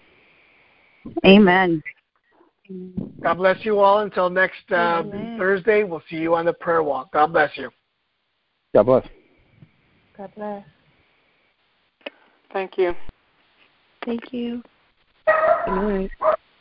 Amen. God bless you all. Until next uh, Thursday, we'll see you on the prayer walk. God bless you. God bless. God bless. Thank you. Thank you. Good night.